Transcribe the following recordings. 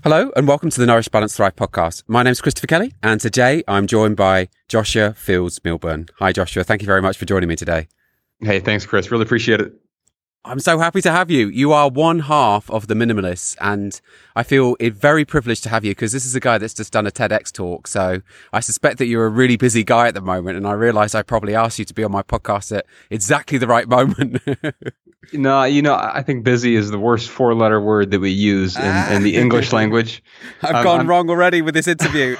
Hello and welcome to the Nourish Balance Thrive podcast. My name's Christopher Kelly and today I'm joined by Joshua Fields Milburn. Hi Joshua, thank you very much for joining me today. Hey, thanks Chris. Really appreciate it. I'm so happy to have you. You are one half of the Minimalists and I feel very privileged to have you because this is a guy that's just done a TEDx talk. So I suspect that you're a really busy guy at the moment and I realised I probably asked you to be on my podcast at exactly the right moment. No, I think busy is the worst four-letter word that we use in the English language. I've gone wrong already with this interview.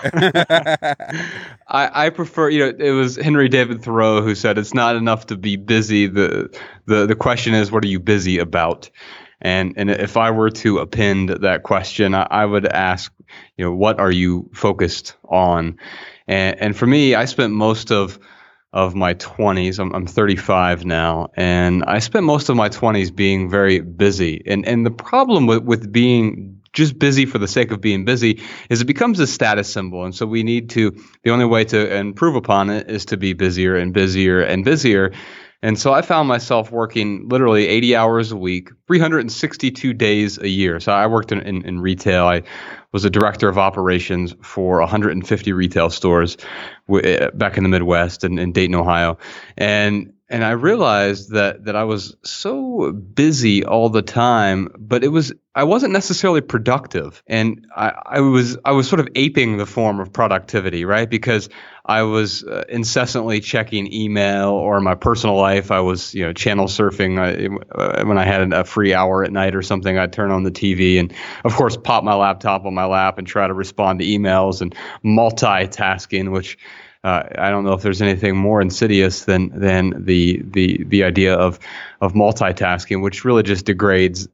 I prefer, it was Henry David Thoreau who said it's not enough to be busy. The question is, what are you busy about? And if I were to append that question, I would ask, what are you focused on? And for me, I spent most of my 20s, I'm 35 now, and I spent most of my 20s being very busy. And the problem with being just busy for the sake of being busy is it becomes a status symbol. And so the only way to improve upon it is to be busier and busier and busier. And so I found myself working literally 80 hours a week, 362 days a year. So I worked in retail. I was a director of operations for 150 retail stores back in the Midwest and in Dayton, Ohio. And I realized that I was so busy all the time, but I wasn't necessarily productive. And I was sort of aping the form of productivity, right? Because I was incessantly checking email, or in my personal life, I was, channel surfing. When I had a free hour at night or something, I'd turn on the TV and, of course, pop my laptop on my lap and try to respond to emails and multitasking, which I don't know if there's anything more insidious than the idea of multitasking, which really just degrades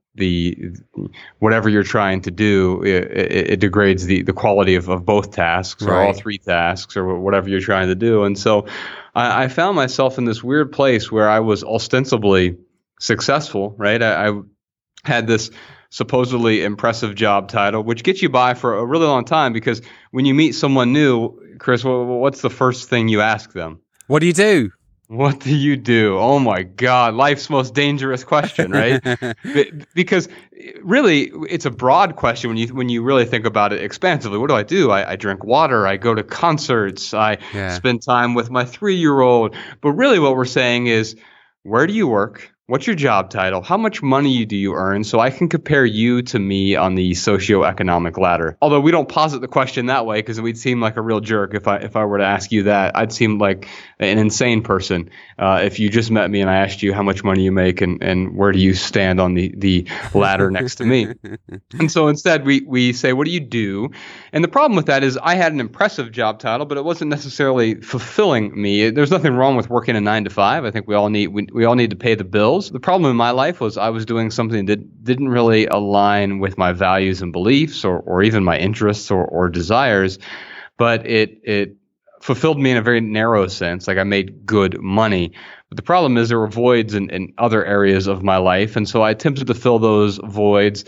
whatever you're trying to do. It degrades the quality of both tasks, or all three tasks, or whatever you're trying to do. And so I found myself in this weird place where I was ostensibly successful, right? I had this supposedly impressive job title, which gets you by for a really long time, because when you meet someone new, Chris, what's the first thing you ask them? What do you do? What do you do? Oh my God, life's most dangerous question, right? Because really, it's a broad question when you really think about it expansively. What do? I drink water. I go to concerts. I spend time with my 3-year-old. But really what we're saying is, where do you work? What's your job title? How much money do you earn? So I can compare you to me on the socioeconomic ladder. Although we don't posit the question that way, because we'd seem like a real jerk if I were to ask you that. I'd seem like an insane person if you just met me and I asked you how much money you make and where do you stand on the ladder next to me. And so instead we say, what do you do? And the problem with that is I had an impressive job title, but it wasn't necessarily fulfilling me. There's nothing wrong with working a 9 to 5. I think we all need to pay the bills. The problem in my life was I was doing something that didn't really align with my values and beliefs, or even my interests or desires, but it fulfilled me in a very narrow sense. Like, I made good money. But the problem is there were voids in other areas of my life, and so I attempted to fill those voids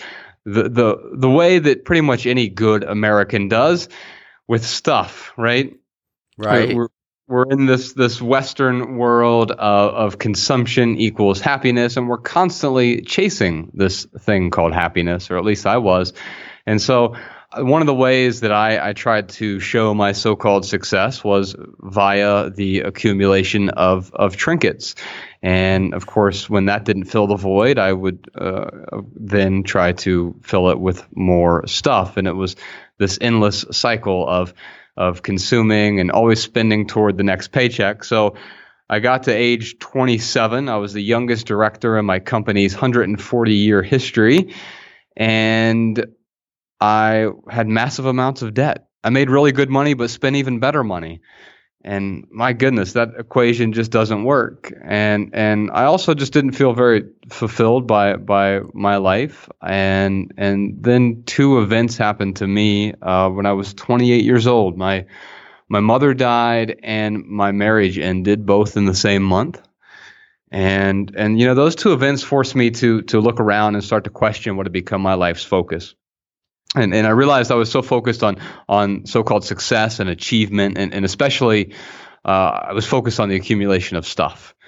the way that pretty much any good American does, with stuff, right? Right. We're in this Western world of consumption equals happiness, and we're constantly chasing this thing called happiness, or at least I was. And so one of the ways that I tried to show my so-called success was via the accumulation of trinkets. And of course, when that didn't fill the void, I would then try to fill it with more stuff. And it was this endless cycle of consuming and always spending toward the next paycheck. So I got to age 27. I was the youngest director in my company's 140-year history, and I had massive amounts of debt. I made really good money, but spent even better money. And my goodness, that equation just doesn't work. And I also just didn't feel very fulfilled by my life. And then two events happened to me when I was 28 years old. My mother died and my marriage ended, both in the same month. And those two events forced me to look around and start to question what had become my life's focus. And I realized I was so focused on so-called success and achievement, and especially I was focused on the accumulation of stuff.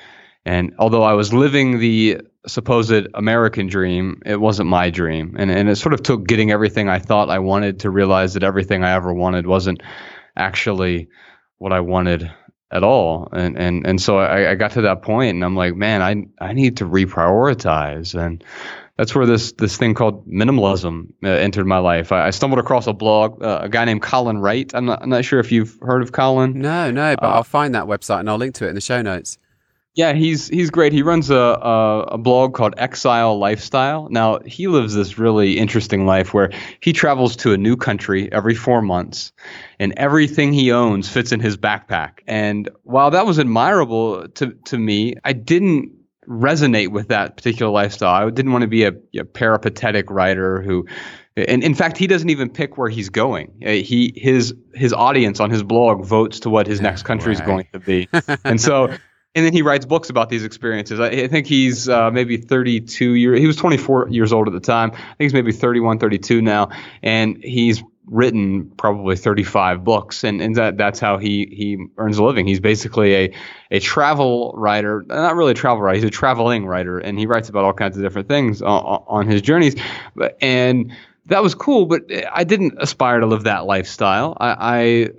And although I was living the supposed American dream, it wasn't my dream. And it sort of took getting everything I thought I wanted to realize that everything I ever wanted wasn't actually what I wanted at all. And so I got to that point and I'm like, man, I need to reprioritize. And that's where this thing called minimalism entered my life. I stumbled across a blog, a guy named Colin Wright. I'm not sure if you've heard of Colin. No, but I'll find that website and I'll link to it in the show notes. Yeah, he's great. He runs a blog called Exile Lifestyle. Now, he lives this really interesting life where he travels to a new country every 4 months, and everything he owns fits in his backpack. And while that was admirable to me, I didn't resonate with that particular lifestyle. I didn't want to be a peripatetic writer who, and in fact, he doesn't even pick where he's going. His audience on his blog votes to what his next country is going to be, and so. And then he writes books about these experiences. I think he's maybe 32 years. He was 24 years old at the time. I think he's maybe 31, 32 now. And he's written probably 35 books. And that's how he earns a living. He's basically a travel writer. Not really a travel writer. He's a traveling writer. And he writes about all kinds of different things on his journeys. And that was cool, but I didn't aspire to live that lifestyle. I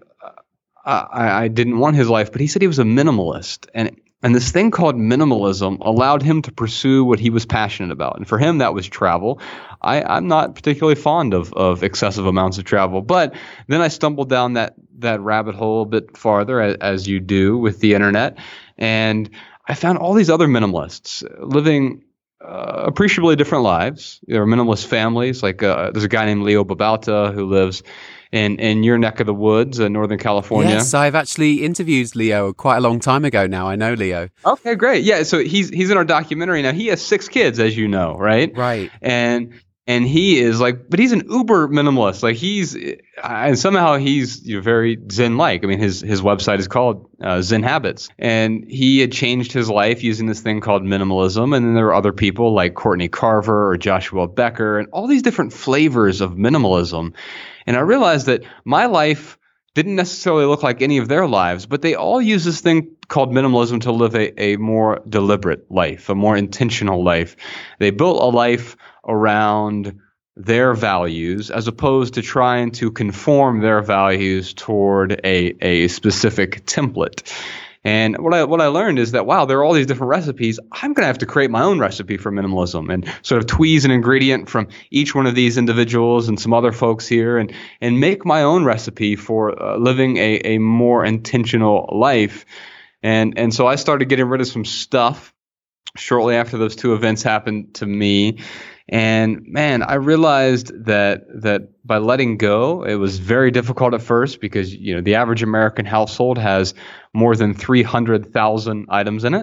didn't want his life, but he said he was a minimalist. And this thing called minimalism allowed him to pursue what he was passionate about. And for him, that was travel. I'm not particularly fond of excessive amounts of travel. But then I stumbled down that rabbit hole a bit farther, as you do with the internet. And I found all these other minimalists living appreciably different lives. There are minimalist families. Like there's a guy named Leo Babauta who lives in your neck of the woods in Northern California. Yes, I've actually interviewed Leo quite a long time ago now. I know Leo. Okay, great. Yeah, so he's in our documentary now. He has 6 kids, as you know, right? Right. And he is but he's an uber minimalist. Like and somehow he's very Zen-like. I mean, his website is called Zen Habits. And he had changed his life using this thing called minimalism. And then there are other people like Courtney Carver or Joshua Becker and all these different flavors of minimalism. And I realized that my life didn't necessarily look like any of their lives, but they all use this thing called minimalism to live a more deliberate life, a more intentional life. They built a life around their values as opposed to trying to conform their values toward a specific template. And what I learned is that, wow, there are all these different recipes. I'm going to have to create my own recipe for minimalism and sort of tweeze an ingredient from each one of these individuals and some other folks here and make my own recipe for living a more intentional life. And so I started getting rid of some stuff shortly after those 2 events happened to me. And man, I realized that by letting go, it was very difficult at first because, the average American household has more than 300,000 items in it.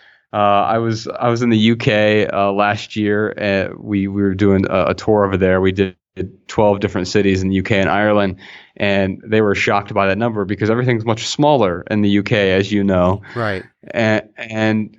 I was in the UK last year. We were doing a tour over there. We did 12 different cities in the UK and Ireland, and they were shocked by that number because everything's much smaller in the UK, as you know. Right. And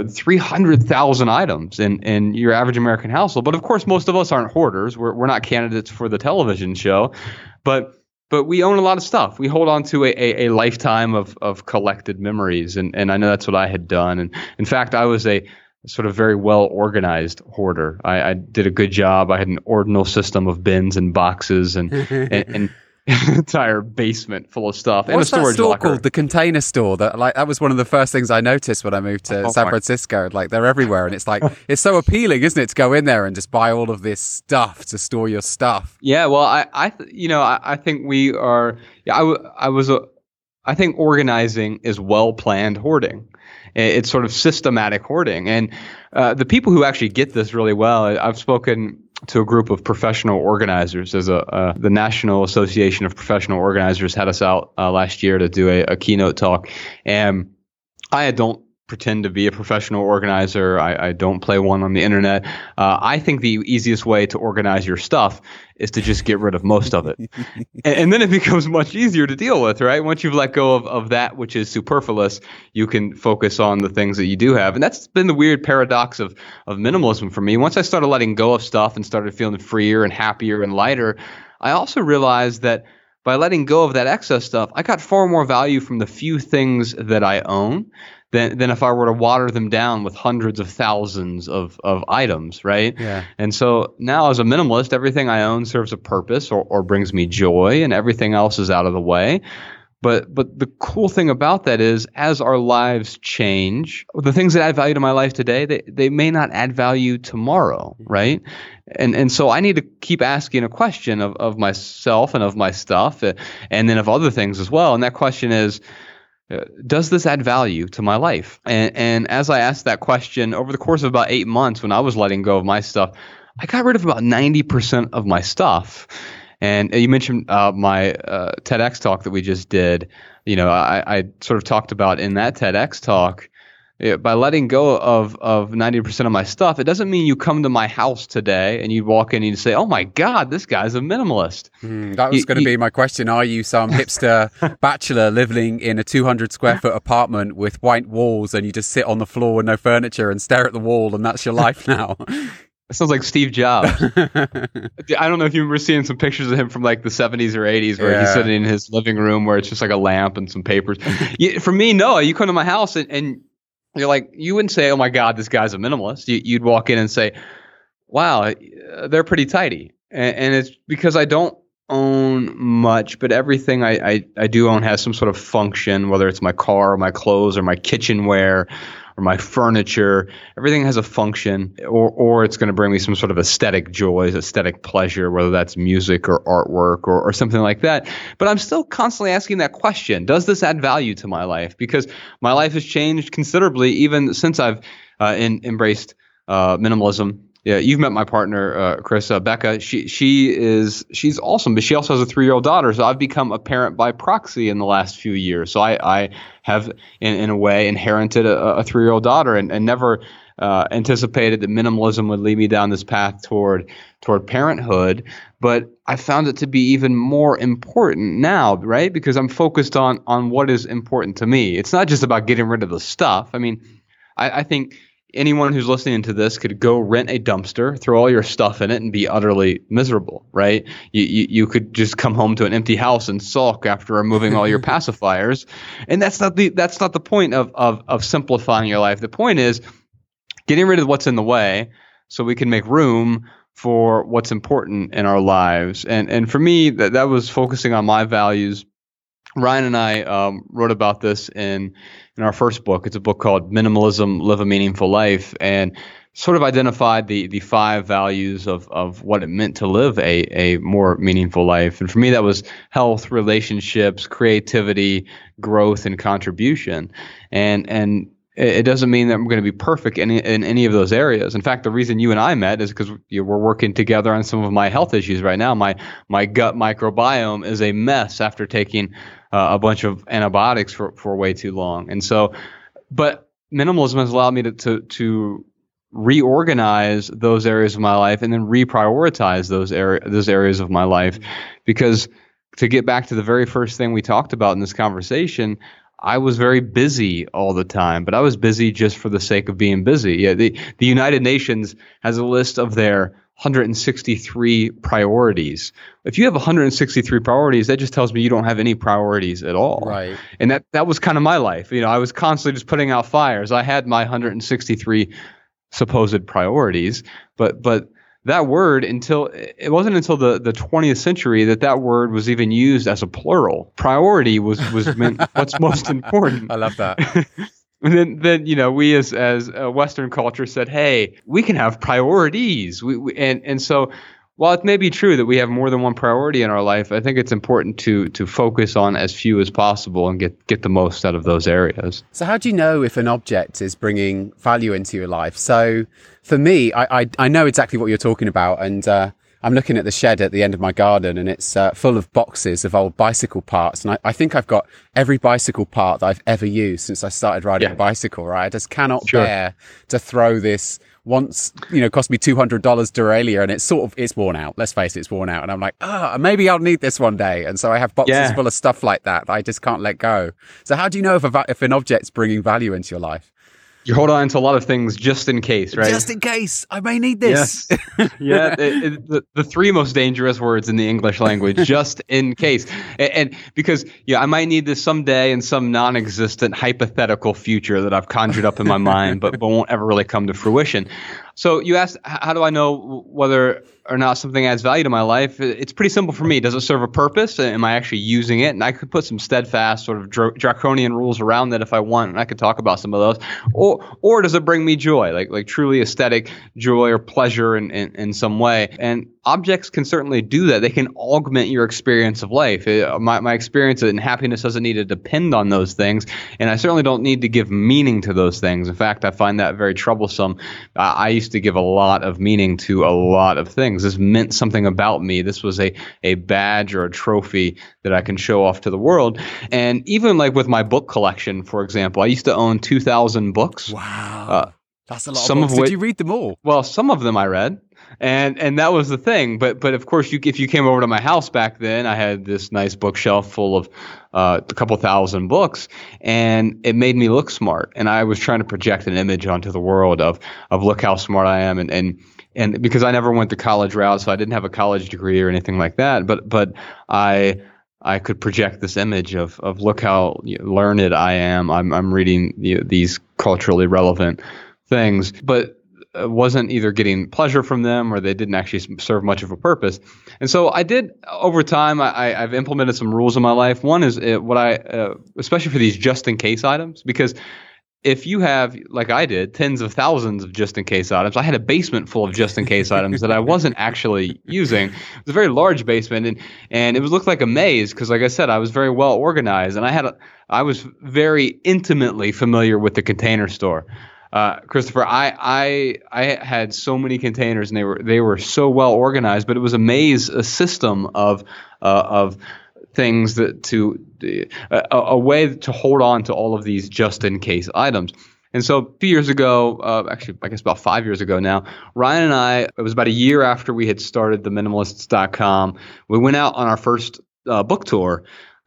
300,000 items in your average American household. But of course, most of us aren't hoarders. We're not candidates for the television show, but we own a lot of stuff. We hold on to a lifetime of collected memories, and I know that's what I had done. And in fact, I was a sort of very well-organized hoarder. I did a good job. I had an ordinal system of bins and boxes and an entire basement full of stuff. What's and a storage that store locker called? The Container Store. That was one of the first things I noticed when I moved to San Francisco. Like, they're everywhere, and it's like it's so appealing, isn't it, to go in there and just buy all of this stuff to store your stuff. Yeah, well, I think we are. Yeah, I think organizing is well-planned hoarding. It's sort of systematic hoarding. And the people who actually get this really well, I've spoken to a group of professional organizers. The National Association of Professional Organizers had us out last year to do a keynote talk. And I don't pretend to be a professional organizer. I don't play one on the internet. I think the easiest way to organize your stuff is to just get rid of most of it. and then it becomes much easier to deal with, right? Once you've let go of that which is superfluous, you can focus on the things that you do have. And that's been the weird paradox of minimalism for me. Once I started letting go of stuff and started feeling freer and happier and lighter, I also realized that by letting go of that excess stuff, I got far more value from the few things that I own than if I were to water them down with hundreds of thousands of items, right? Yeah. And so now as a minimalist, everything I own serves a purpose or brings me joy, and everything else is out of the way. But the cool thing about that is, as our lives change, the things that add value to my life today, they may not add value tomorrow, right? And so I need to keep asking a question of myself and of my stuff, and then of other things as well. And that question is, does this add value to my life? And as I asked that question over the course of about 8 months, when I was letting go of my stuff, I got rid of about 90% of my stuff. And you mentioned my TEDx talk that we just did. I sort of talked about in that TEDx talk, by letting go of 90% of my stuff, it doesn't mean you come to my house today and you walk in and you say, "Oh my God, this guy's a minimalist." That was going to be my question. Are you some hipster bachelor living in a 200 square foot apartment with white walls and you just sit on the floor with no furniture and stare at the wall and that's your life now? It sounds like Steve Jobs. I don't know if you remember seeing some pictures of him from like the 70s or 80s where he's sitting in his living room where it's just like a lamp and some papers. For me, no, you come to my house and you're like, you wouldn't say, "Oh my God, this guy's a minimalist." You'd walk in and say, "Wow, they're pretty tidy." And it's because I don't own much, but everything I do own has some sort of function, whether it's my car or my clothes or my kitchenware or my furniture. Everything has a function, or it's going to bring me some sort of aesthetic joys, aesthetic pleasure, whether that's music or artwork or something like that. But I'm still constantly asking that question: does this add value to my life? Because my life has changed considerably even since I've embraced minimalism. Yeah, you've met my partner, Chris, Becca. She's awesome, but she also has a 3-year-old daughter. So I've become a parent by proxy in the last few years. So I have, in a way, inherited a 3-year-old daughter, and never anticipated that minimalism would lead me down this path toward parenthood. But I found it to be even more important now, right? Because I'm focused on what is important to me. It's not just about getting rid of the stuff. I mean, I think anyone who's listening to this could go rent a dumpster, throw all your stuff in it, and be utterly miserable, right? You could just come home to an empty house and sulk after removing all your pacifiers, and that's not the point of simplifying your life. The point is getting rid of what's in the way so we can make room for what's important in our lives. And for me, that was focusing on my values. Ryan and I wrote about this in our first book. It's a book called Minimalism: Live a Meaningful Life, and sort of identified the 5 values of what it meant to live a more meaningful life. And for me, that was health, relationships, creativity, growth, and contribution. And it doesn't mean that I'm going to be perfect in any of those areas. In fact, the reason you and I met is because we're working together on some of my health issues right now. My gut microbiome is a mess after taking a bunch of antibiotics for way too long. And so, but minimalism has allowed me to reorganize those areas of my life and then reprioritize those areas of my life. Because to get back to the very first thing we talked about in this conversation, I was very busy all the time, but I was busy just for the sake of being busy. Yeah, the United Nations has a list of their 163 priorities. If you have 163 priorities, that just tells me you don't have any priorities at all. Right. And that was kind of my life. I was constantly just putting out fires. I had my 163 supposed priorities, but that word, it wasn't until the 20th century that word was even used as a plural. Priority was meant what's most important. I love that. And then we as a Western culture said, hey, we can have priorities. And so while it may be true that we have more than one priority in our life, I think it's important to focus on as few as possible and get the most out of those areas. So how do you know if an object is bringing value into your life? So for me, I know exactly what you're talking about, and I'm looking at the shed at the end of my garden, and it's full of boxes of old bicycle parts. And I think I've got every bicycle part that I've ever used since I started riding a bicycle, right? I just cannot bear to throw this once, cost me $200 Duralia, and it's worn out. Let's face it, it's worn out. And I'm like, maybe I'll need this one day. And so I have boxes full of stuff like that I just can't let go. So how do you know if an object's bringing value into your life? You hold on to a lot of things just in case, right? Just in case. I may need this. Yes. Yeah. The three most dangerous words in the English language, just in case. And because, I might need this someday in some non-existent hypothetical future that I've conjured up in my mind, but won't ever really come to fruition. So you asked, how do I know whether or not something adds value to my life? It's pretty simple for me. Does it serve a purpose? Am I actually using it? And I could put some steadfast sort of draconian rules around that if I want, and I could talk about some of those. Or does it bring me joy, like truly aesthetic joy or pleasure in some way? And objects can certainly do that. They can augment your experience of life. My experience and happiness doesn't need to depend on those things, and I certainly don't need to give meaning to those things. In fact, I find that very troublesome. I used to give a lot of meaning to a lot of things. This meant something about me. This was a badge or a trophy that I can show off to the world. And even like with my book collection, for example, I used to own 2,000 books. Wow. That's a lot some of books. Did you read them all? Well, some of them I read. And that was the thing. But of course, if you came over to my house back then, I had this nice bookshelf full of a couple thousand books, and it made me look smart. And I was trying to project an image onto the world of look how smart I am. And because I never went the college route, so I didn't have a college degree or anything like that. But I could project this image of look how learned I am. I'm reading these culturally relevant things, but wasn't either getting pleasure from them or they didn't actually serve much of a purpose. And so I did over time. I've implemented some rules in my life. One is especially for these just in case items, because if you have, like I did, tens of thousands of just in case items, I had a basement full of just in case items that I wasn't actually using. It was a very large basement, and it looked like a maze because, like I said, I was very well organized, and I was very intimately familiar with the Container Store. Christopher, I had so many containers, and they were so well organized, but it was a system of things a way to hold on to all of these just in case items. And so a few years ago, actually, I guess about 5 years ago now, Ryan and I, it was about a year after we had started theminimalists.com, we went out on our first book tour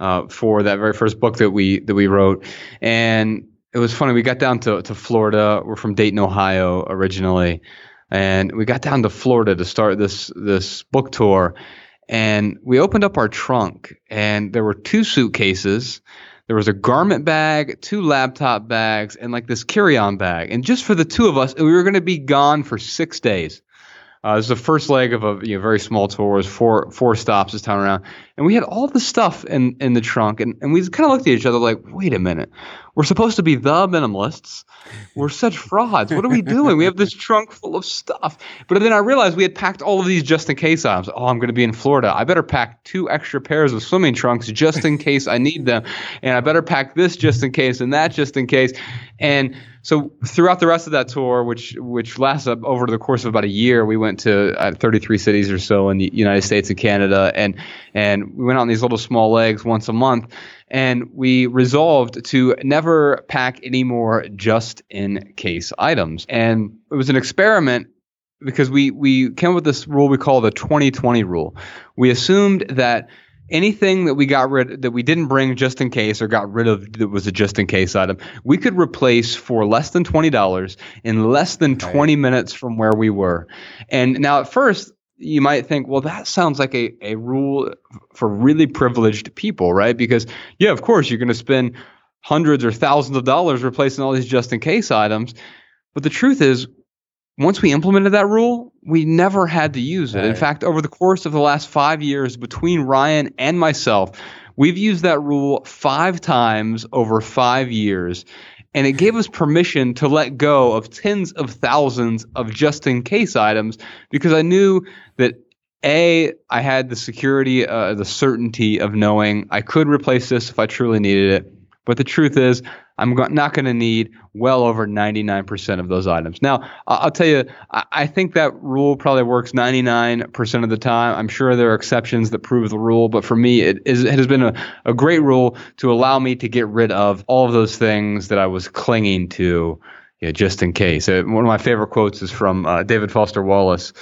for that very first book that we wrote. And it was funny. We got down to Florida. We're from Dayton, Ohio originally. And we got down to Florida to start this book tour. And we opened up our trunk, and there were 2 suitcases. There was a garment bag, 2 laptop bags, and like this carry-on bag. And just for the 2 of us, we were going to be gone for 6 days. It was the first leg of a very small tour. It was 4 stops this time around. And we had all the stuff in the trunk. And we kind of looked at each other like, wait a minute. We're supposed to be the minimalists. We're such frauds. What are we doing? We have this trunk full of stuff. But then I realized we had packed all of these just in case items. Oh, I'm going to be in Florida. I better pack 2 extra pairs of swimming trunks just in case I need them. And I better pack this just in case and that just in case. And so throughout the rest of that tour, which lasted over the course of about a year, we went to 33 cities or so in the United States and Canada, and we went on these little small legs once a month, and we resolved to never pack any more just-in-case items. And it was an experiment because we came up with this rule we call the 20-20 rule. We assumed that anything that we didn't bring just in case or got rid of that was a just in case item, we could replace for less than $20 in less than 20 minutes from where we were. And now at first you might think, well, that sounds like a rule for really privileged people, right? Because of course you're going to spend hundreds or thousands of dollars replacing all these just in case items. But the truth is, once we implemented that rule, we never had to use it. Right. In fact, over the course of the last 5 years, between Ryan and myself, we've used that rule 5 times over 5 years. And it gave us permission to let go of tens of thousands of just-in-case items because I knew that, I had the security, the certainty of knowing I could replace this if I truly needed it. But the truth is, I'm not going to need well over 99% of those items. Now, I'll tell you, I think that rule probably works 99% of the time. I'm sure there are exceptions that prove the rule, but for me, it has been a great rule to allow me to get rid of all of those things that I was clinging to, just in case. One of my favorite quotes is from David Foster Wallace.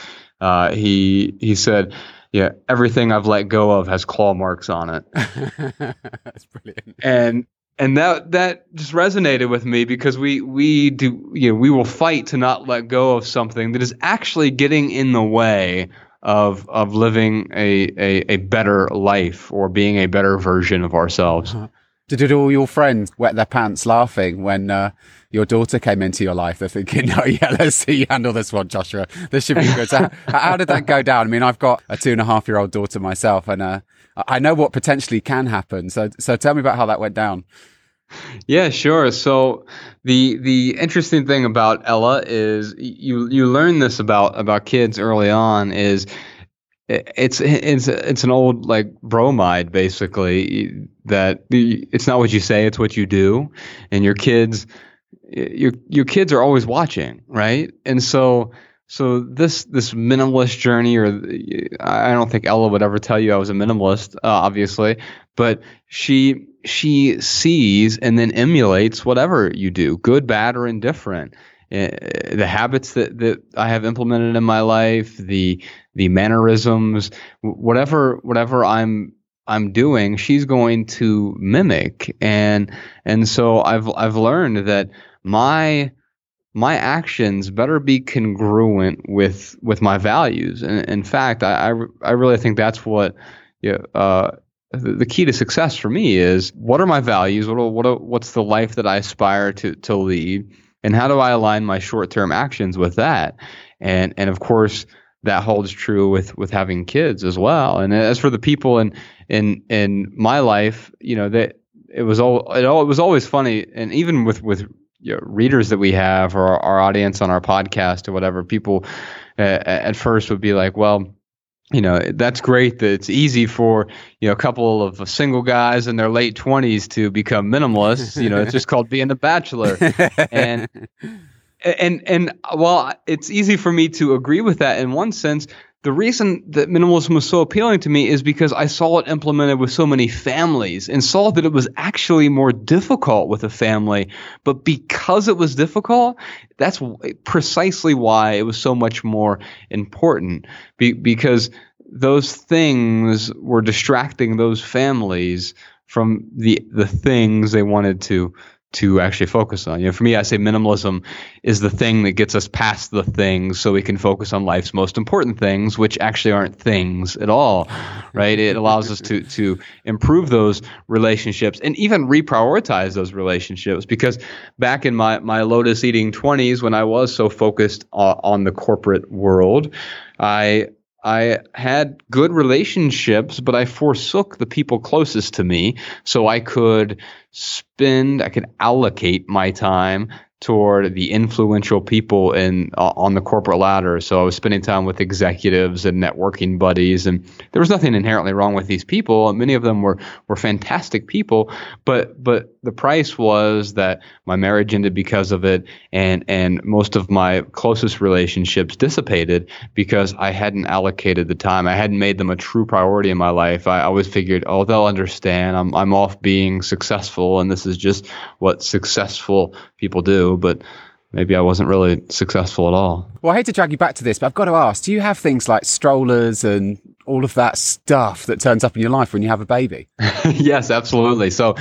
He said, everything I've let go of has claw marks on it. That's brilliant. And that just resonated with me because we will fight to not let go of something that is actually getting in the way of living a better life or being a better version of ourselves. Did all your friends wet their pants laughing when your daughter came into your life? They're thinking, "Oh yeah, let's see you handle this one, Joshua. This should be good." So how did that go down? I mean, I've got a 2.5-year-old daughter myself, and I know what potentially can happen. So tell me about how that went down. Yeah, sure. So the interesting thing about Ella is you learn this about kids early on is it's an old like bromide basically that it's not what you say, it's what you do, and your kids are always watching, right? And so this minimalist journey, or I don't think Ella would ever tell you I was a minimalist, obviously, but she sees and then emulates whatever you do, good, bad, or indifferent. The habits that I have implemented in my life, the mannerisms, whatever I'm doing, she's going to mimic, and so I've learned that my actions better be congruent with my values. And in fact, I really think that's what the key to success for me is: what are my values? What's the life that I aspire to lead? And how do I align my short-term actions with that? And of course, that holds true with having kids as well. And as for the people in my life, that it was always funny. And even with readers that we have, or our audience on our podcast or whatever, people at first would be like, well, that's great that it's easy for, a couple of single guys in their late 20s to become minimalists. It's just called being a bachelor. And while it's easy for me to agree with that in one sense, the reason that minimalism was so appealing to me is because I saw it implemented with so many families and saw that it was actually more difficult with a family. But because it was difficult, that's precisely why it was so much more important, because those things were distracting those families from the things they wanted to actually focus on. For me, I say minimalism is the thing that gets us past the things so we can focus on life's most important things, which actually aren't things at all, right? It allows us to improve those relationships and even reprioritize those relationships, because back in my lotus eating 20s, when I was so focused on the corporate world, I had good relationships, but I forsook the people closest to me so I could allocate my time toward the influential people on the corporate ladder. So I was spending time with executives and networking buddies, and there was nothing inherently wrong with these people. Many of them were fantastic people, but the price was that my marriage ended because of it, and most of my closest relationships dissipated because I hadn't allocated the time. I hadn't made them a true priority in my life. I always figured, oh, they'll understand. I'm off being successful, and this is just what successful people do. But maybe I wasn't really successful at all. Well, I hate to drag you back to this, but I've got to ask, do you have things like strollers and all of that stuff that turns up in your life when you have a baby? Yes, absolutely. So,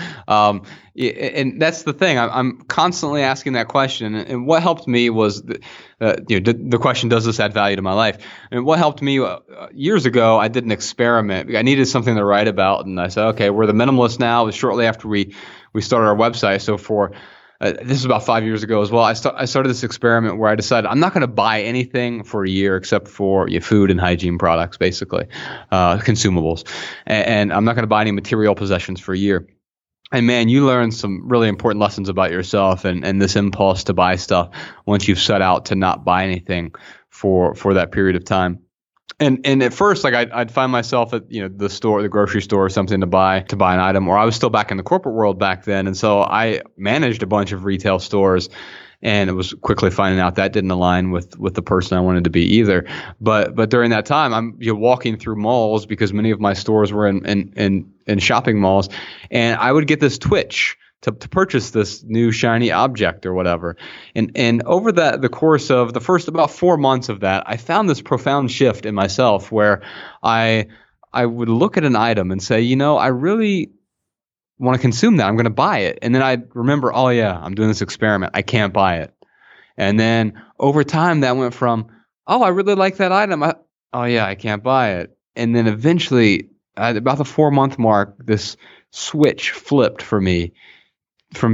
and that's the thing. I'm constantly asking that question. And what helped me was, the question, does this add value to my life? And what helped me years ago, I did an experiment. I needed something to write about. And I said, okay, we're the minimalists now. It was shortly after we started our website. So this is about 5 years ago as well. I started this experiment where I decided I'm not going to buy anything for a year except for food and hygiene products, basically, consumables. And I'm not going to buy any material possessions for a year. And man, you learn some really important lessons about yourself and this impulse to buy stuff once you've set out to not buy anything for that period of time. And at first, like I'd find myself at the store, the grocery store, or something to buy an item, or I was still back in the corporate world back then, and so I managed a bunch of retail stores, and it was quickly finding out that didn't align with the person I wanted to be either. But during that time, I'm walking through malls, because many of my stores were in shopping malls, and I would get this twitch to purchase this new shiny object or whatever. And over the course of the first about 4 months of that, I found this profound shift in myself where I would look at an item and say, I really want to consume that. I'm going to buy it. And then I remember, oh yeah, I'm doing this experiment. I can't buy it. And then over time that went from, oh, I really like that item. Oh yeah, I can't buy it. And then eventually at about the 4-month mark, this switch flipped for me from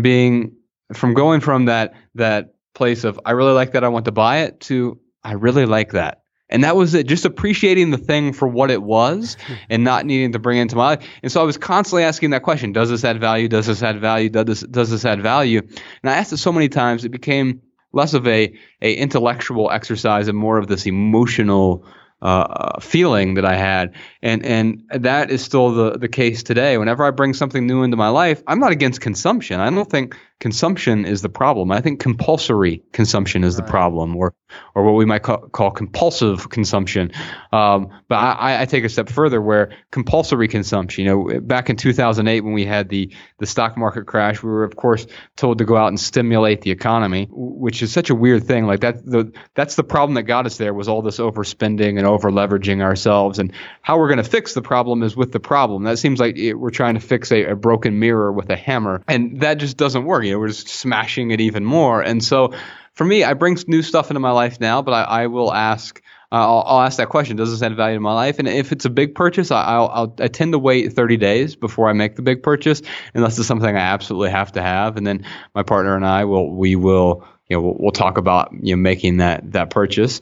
going from that place of, I really like that, I want to buy it, to I really like that. And that was it, just appreciating the thing for what it was and not needing to bring it into my life. And so I was constantly asking that question, does this add value? Does this add value? Does this add value? And I asked it so many times, it became less of a intellectual exercise and more of this emotional feeling that I had. And that is still the case today. Whenever I bring something new into my life, I'm not against consumption. I don't think consumption is the problem. I think compulsory consumption is the problem, or what we might call compulsive consumption. But I take a step further, where compulsory consumption, back in 2008 when we had the stock market crash, we were of course told to go out and stimulate the economy, which is such a weird thing. Like that's the problem that got us there, was all this overspending and over leveraging ourselves. And how we're going to fix the problem is with the problem. That seems like we're trying to fix a broken mirror with a hammer, and that just doesn't work. We're just smashing it even more. And so for me, I bring new stuff into my life now, but I will ask, I'll ask that question, does this add value to my life? And if it's a big purchase, I tend to wait 30 days before I make the big purchase, unless it's something I absolutely have to have. And then my partner and I will we'll talk about making that purchase,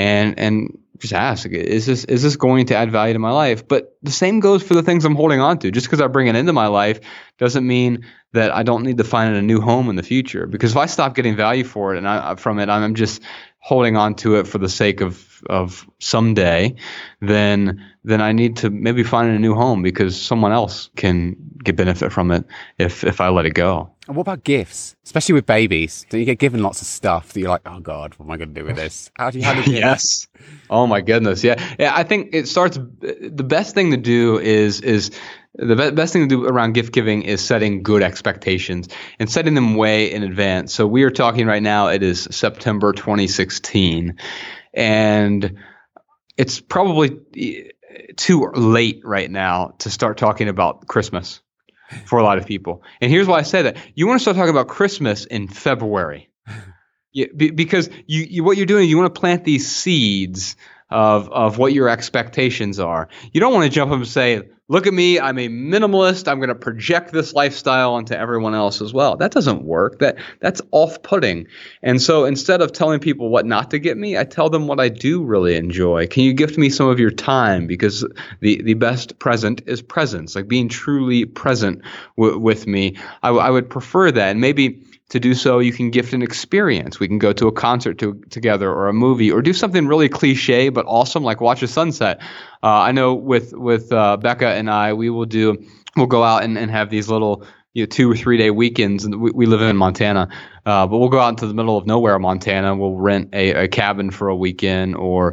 and just ask, is this going to add value to my life? But the same goes for the things I'm holding on to. Just because I bring it into my life doesn't mean that I don't need to find a new home in the future. Because if I stop getting value for it I'm just holding on to it for the sake of someday, then I need to maybe find a new home, because someone else can get benefit from it if I let it go. And what about gifts, especially with babies? Do you get given lots of stuff that you're like, oh God, what am I going to do with this? How do you handle gifts? Yes. Oh my goodness. Yeah. I think the best thing to do is the best thing to do around gift giving is setting good expectations and setting them way in advance. So we are talking right now, it is September 2016, and it's probably too late right now to start talking about Christmas for a lot of people. And here's why I say that. You want to start talking about Christmas in February. Because what you're doing, you want to plant these seeds of what your expectations are. You don't want to jump up and say, look at me, I'm a minimalist, I'm going to project this lifestyle onto everyone else as well. That doesn't work. That's off-putting. And so instead of telling people what not to get me, I tell them what I do really enjoy. Can you gift me some of your time? Because the best present is presence, like being truly present with me. I would prefer that. And maybe to do so, you can gift an experience. We can go to a concert together, or a movie, or do something really cliche but awesome, like watch a sunset. I know with Becca and I, we'll go out and have these little 2 or 3 day weekends. And we live in Montana, but we'll go out into the middle of nowhere, Montana. We'll rent a cabin for a weekend, or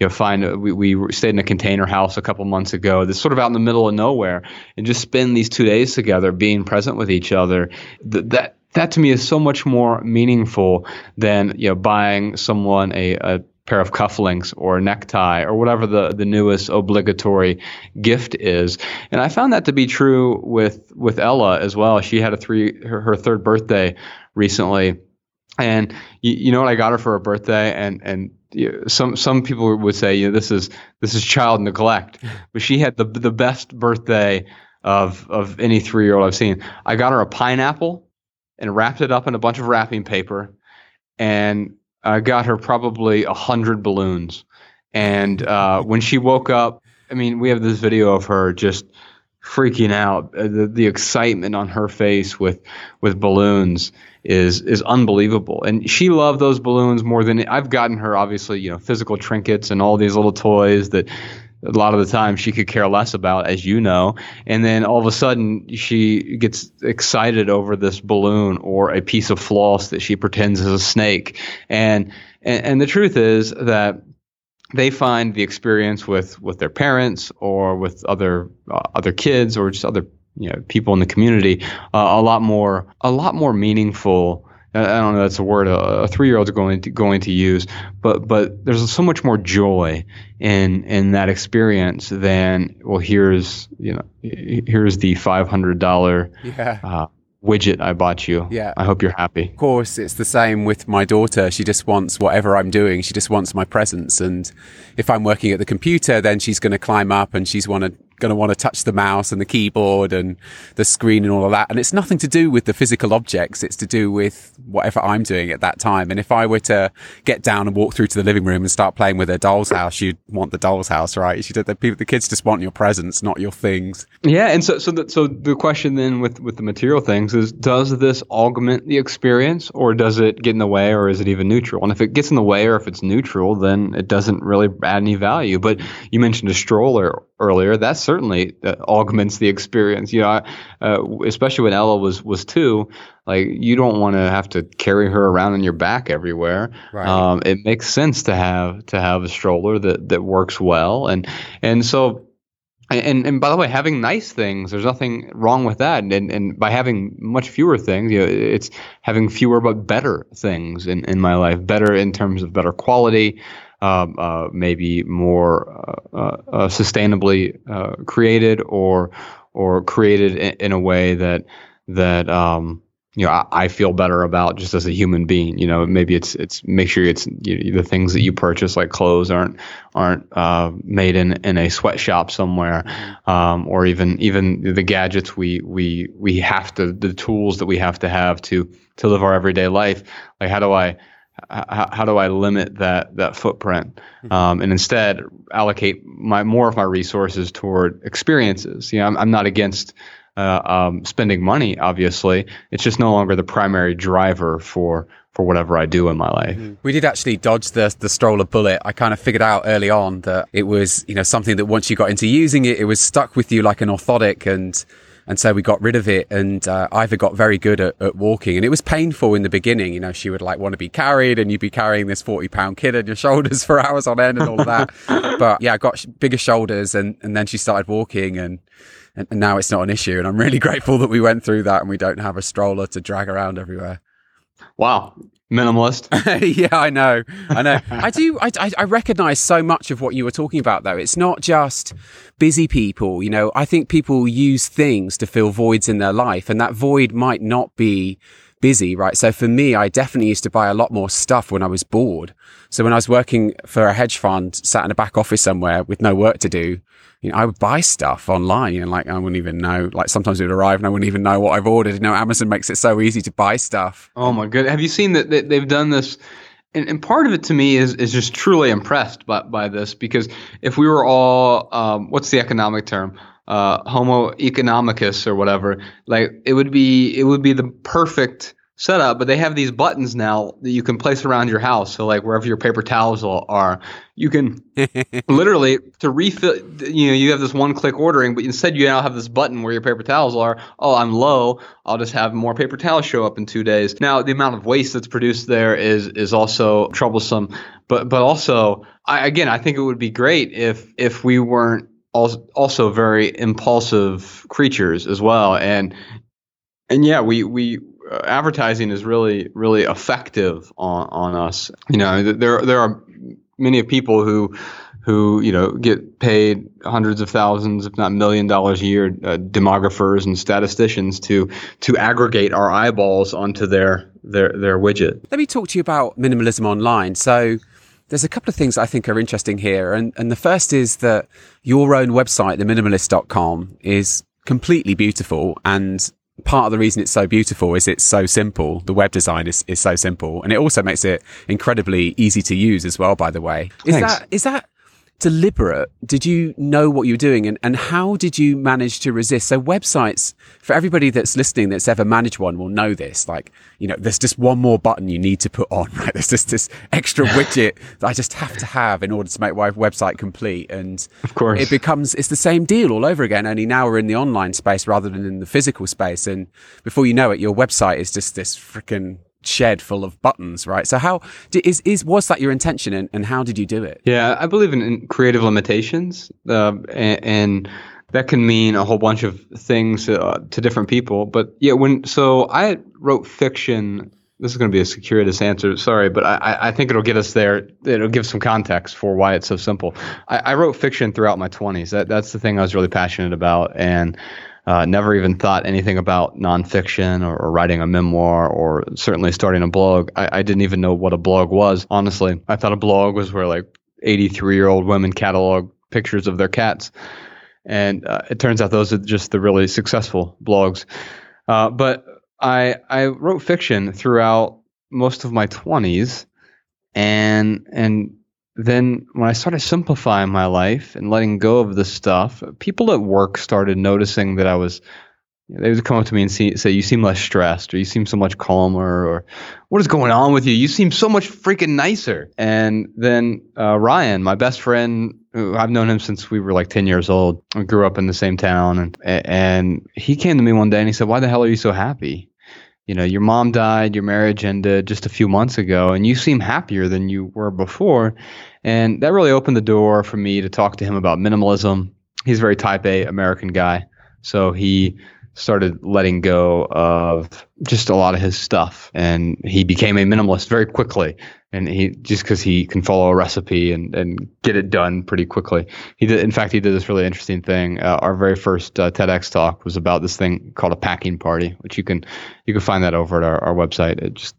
we stayed in a container house a couple months ago. That's sort of out in the middle of nowhere, and just spend these 2 days together, being present with each other. That to me is so much more meaningful than buying someone a pair of cufflinks or a necktie or whatever the newest obligatory gift is. And I found that to be true with Ella as well. She had her third birthday recently, and you know what I got her for her birthday, and some people would say this is child neglect, but she had the best birthday of any 3-year-old I've seen. I got her a pineapple and wrapped it up in a bunch of wrapping paper, and I got her probably 100 balloons. And when she woke up, we have this video of her just freaking out. The excitement on her face with balloons is unbelievable. And she loved those balloons more than I've gotten her, obviously, physical trinkets and all these little toys that a lot of the time she could care less about, as you know. And then all of a sudden she gets excited over this balloon or a piece of floss that she pretends is a snake. And the truth is that they find the experience with their parents or with other kids or just other people in the community a lot more meaningful I don't know that's a word a 3-year-old's going to use, but there's so much more joy in that experience than, well, here's the $500 widget I bought you. Yeah. I hope you're happy. Of course, it's the same with my daughter. She just wants whatever I'm doing. She just wants my presence. And if I'm working at the computer, then she's going to climb up and she's going to want to touch the mouse and the keyboard and the screen and all of that. And it's nothing to do with the physical objects. It's to do with whatever I'm doing at that time. And if I were to get down and walk through to the living room and start playing with her doll's house, you'd want the doll's house, right? The kids just want your presence, not your things. Yeah. And so the question then with the material things is, does this augment the experience, or does it get in the way, or is it even neutral? And if it gets in the way, or if it's neutral, then it doesn't really add any value. But you mentioned a stroller earlier. That certainly augments the experience. Especially when Ella was 2, like, you don't want to have to carry her around on your back everywhere. Right. It makes sense to have a stroller that works well, and so. And by the way, having nice things, there's nothing wrong with that. And by having much fewer things, it's having fewer but better things in my life. Better in terms of better quality, maybe more sustainably created, or created in a way that I feel better about just as a human being. Maybe it's make sure the things that you purchase, like clothes, aren't made in a sweatshop somewhere, or even the gadgets we have to, the tools that we have to live our everyday life. Like, how do I limit that footprint, and instead allocate more of my resources toward experiences? I'm not against spending money, obviously. It's just no longer the primary driver for whatever I do in my life. We did actually dodge the stroller bullet. I kind of figured out early on that it was, something that once you got into using it, it was stuck with you like an orthotic, and so we got rid of it. And Ivor got very good at walking, and it was painful in the beginning. She would want to be carried, and you'd be carrying this 40-pound kid on your shoulders for hours on end and all of that. But yeah, I got bigger shoulders, and then she started walking, and now it's not an issue. And I'm really grateful that we went through that and we don't have a stroller to drag around everywhere. Wow. Minimalist. Yeah, I know. I recognize so much of what you were talking about, though. It's not just busy people. I think people use things to fill voids in their life, and that void might not be busy, right? So for me, I definitely used to buy a lot more stuff when I was bored. So when I was working for a hedge fund, sat in a back office somewhere with no work to do, I would buy stuff online, and I wouldn't even know, sometimes it would arrive and I wouldn't even know what I've ordered. Amazon makes it so easy to buy stuff. Oh my goodness. Have you seen that they've done this? And part of it to me is just truly impressed by this, because if we were all, what's the economic term? Homo economicus or whatever, it would be the perfect setup. But they have these buttons now that you can place around your house. So wherever your paper towels are, you can literally, to refill, you have this one-click ordering, but instead you now have this button where your paper towels are. Oh, I'm low, I'll just have more paper towels show up in 2 days. Now, the amount of waste that's produced there is also troublesome. But also, I think it would be great if we weren't also very impulsive creatures as well. And yeah, we advertising is really, really effective on us. There are many people who get paid hundreds of thousands, if not $1 million a year, demographers and statisticians to aggregate our eyeballs onto their widget. Let me talk to you about minimalism online. So there's a couple of things I think are interesting here. And the first is that your own website, theminimalist.com, is completely beautiful. And part of the reason it's so beautiful is it's so simple. The web design is so simple. And it also makes it incredibly easy to use as well, by the way. Is that deliberate? Did you know what you were doing? And how did you manage to resist? So websites, for everybody that's listening that's ever managed one, will know this. There's just one more button you need to put on, right? There's just this extra widget that I just have to have in order to make my website complete. And of course, it's the same deal all over again. Only now we're in the online space rather than in the physical space. And before you know it, your website is just this freaking shed full of buttons, right? So was that your intention, and how did you do it? Yeah, I believe in creative limitations, and that can mean a whole bunch of things to different people. But yeah, so I wrote fiction this is going to be a circuitous answer. Sorry, but I think it'll get us there. It'll give some context for why it's so simple. I wrote fiction throughout my 20s. That's the thing I was really passionate about, and never even thought anything about nonfiction or writing a memoir or certainly starting a blog. I didn't even know what a blog was, honestly. I thought a blog was where like 83-year-old women catalog pictures of their cats. And it turns out those are just the really successful blogs. But I wrote fiction throughout most of my 20s, and then when I started simplifying my life and letting go of this stuff, people at work started noticing that they would come up to me and say, "You seem less stressed, or you seem so much calmer, or what is going on with you? You seem so much freaking nicer." And then Ryan, my best friend, who I've known him since we were like 10 years old. We grew up in the same town, and he came to me one day and he said, "Why the hell are you so happy? Your mom died, your marriage ended just a few months ago, and you seem happier than you were before." And that really opened the door for me to talk to him about minimalism. He's a very type A American guy, so he started letting go of just a lot of his stuff, and he became a minimalist very quickly. And because he can follow a recipe and get it done pretty quickly. He did this really interesting thing. Our very first TEDx talk was about this thing called a packing party, which you can find that over at our website at just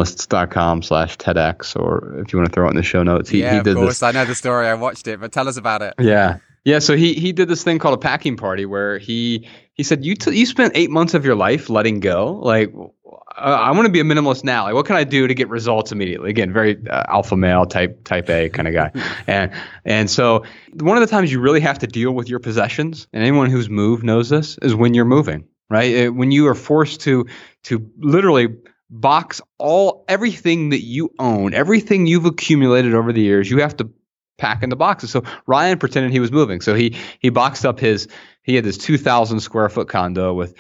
theminimalists.com/TEDx, or if you want to throw it in the show notes. He did of course. this. I know the story. I watched it, but tell us about it. Yeah. So he did this thing called a packing party where he said, you spent 8 months of your life letting go. Like, I want to be a minimalist now. Like, what can I do to get results immediately? Again, very alpha male type A kind of guy. And so one of the times you really have to deal with your possessions, and anyone who's moved knows this, is when you're moving, right? When you are forced to literally box everything that you own, everything you've accumulated over the years, you have to pack into boxes. So Ryan pretended he was moving. So he boxed up he had this 2,000 square foot condo with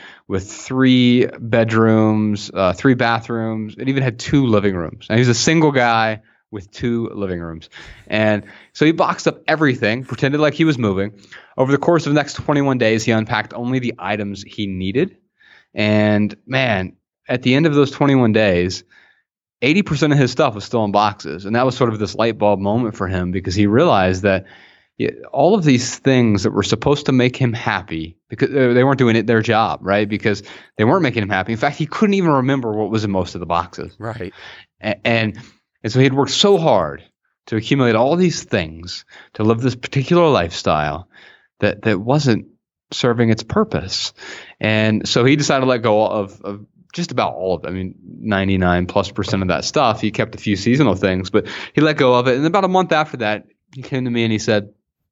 3 bedrooms, 3 bathrooms. It even had 2 living rooms. And he was a single guy with 2 living rooms. And so he boxed up everything, pretended like he was moving. Over the course of the next 21 days, he unpacked only the items he needed. And man, at the end of those 21 days, 80% of his stuff was still in boxes. And that was sort of this light bulb moment for him, because he realized that all of these things that were supposed to make him happy, because they weren't doing their job, right? Because they weren't making him happy. In fact, he couldn't even remember what was in most of the boxes. Right. And so he had worked so hard to accumulate all these things, to live this particular lifestyle that wasn't serving its purpose. And so he decided to let go of just about all of it. I mean, 99+% of that stuff. He kept a few seasonal things, but he let go of it. And about a month after that, he came to me and he said,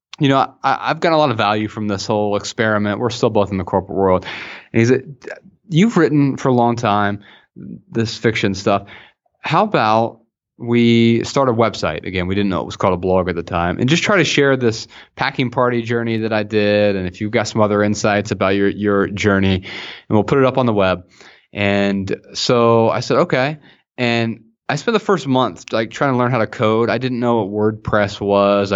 I've got a lot of value from this whole experiment. We're still both in the corporate world. And he said, you've written for a long time this fiction stuff. How about we start a website? Again, we didn't know it was called a blog at the time, and just try to share this packing party journey that I did. And if you've got some other insights about your journey, and we'll put it up on the web. And so I said, okay. And I spent the first month like trying to learn how to code. I didn't know what WordPress was. I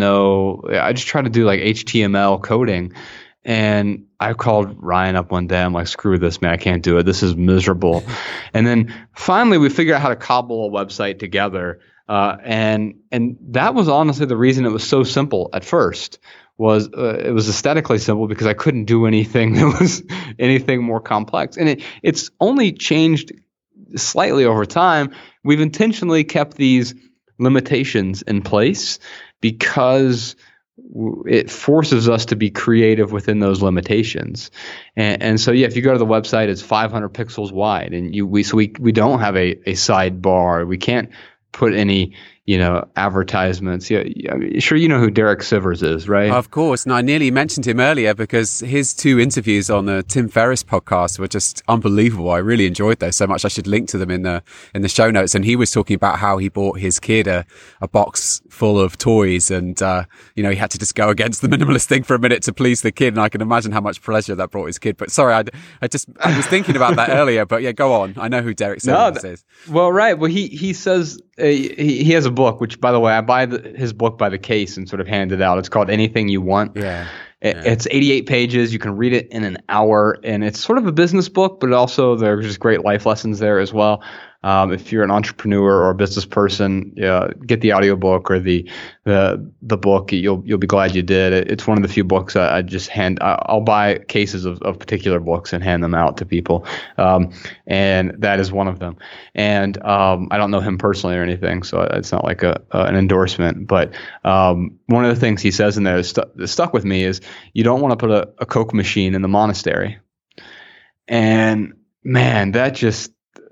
just tried to do like HTML coding. And I called Ryan up one day. I'm like, screw this, man. I can't do it. This is miserable. And then finally we figured out how to cobble a website together. And that was honestly the reason it was so simple at first. It was aesthetically simple because I couldn't do anything that was anything more complex. And it's only changed slightly over time. We've intentionally kept these limitations in place because it forces us to be creative within those limitations. And so, yeah, if you go to the website, it's 500 pixels wide, and we don't have a sidebar. We can't put any advertisements. Yeah, I mean, sure, you know who Derek Sivers is, right? Of course. And I nearly mentioned him earlier because his 2 interviews on the Tim Ferriss podcast were just unbelievable. I really enjoyed those so much. I should link to them in the show notes. And he was talking about how he bought his kid a box full of toys, and he had to just go against the minimalist thing for a minute to please the kid. And I can imagine how much pleasure that brought his kid. But sorry, I was thinking about that earlier. But yeah, go on. I know who Derek Sivers is. Well, right. Well, he says he has a book, which, by the way, I buy his book by the case and sort of hand it out. It's called Anything You Want. Yeah. It's 88 pages. You can read it in an hour, and it's sort of a business book, but also there's just great life lessons there as well. If you're an entrepreneur or a business person, get the audiobook or the book. You'll be glad you did. It's one of the few books I just I'll buy cases of particular books and hand them out to people, and that is one of them. And I don't know him personally or anything, so it's not like an endorsement. But one of the things he says in there that stuck with me is you don't want to put a Coke machine in the monastery. And man, that just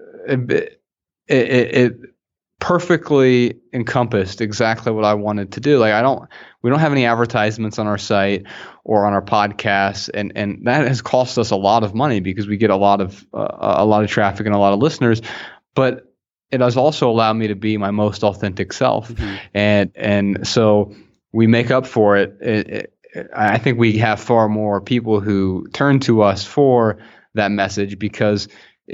it perfectly encompassed exactly what I wanted to do. Like we don't have any advertisements on our site or on our podcast, and that has cost us a lot of money because we get a lot of traffic and a lot of listeners, but it has also allowed me to be my most authentic self. Mm-hmm. And so we make up for it. I think we have far more people who turn to us for that message because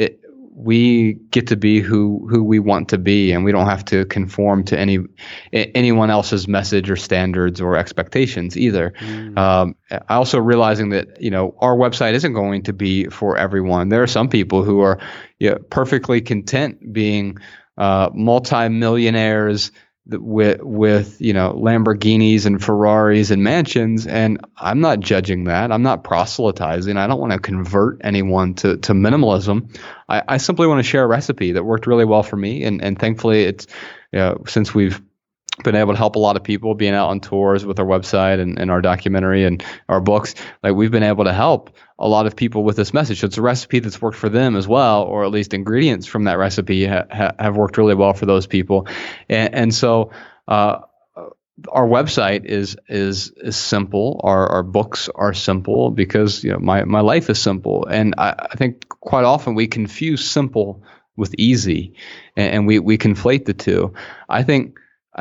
we get to be who we want to be, and we don't have to conform to anyone else's message or standards or expectations either. I also realizing that our website isn't going to be for everyone. There are some people who are perfectly content being multimillionaires with Lamborghinis and Ferraris and mansions, and I'm not judging that. I'm not proselytizing. I don't want to convert anyone to minimalism. I simply want to share a recipe that worked really well for me, and thankfully it's since we've been able to help a lot of people being out on tours with our website and our documentary and our books, like we've been able to help a lot of people with this message. So it's a recipe that's worked for them as well, or at least ingredients from that recipe have worked really well for those people. And so our website is simple. Our books are simple because my life is simple. And I think quite often we confuse simple with easy, and we conflate the two. I think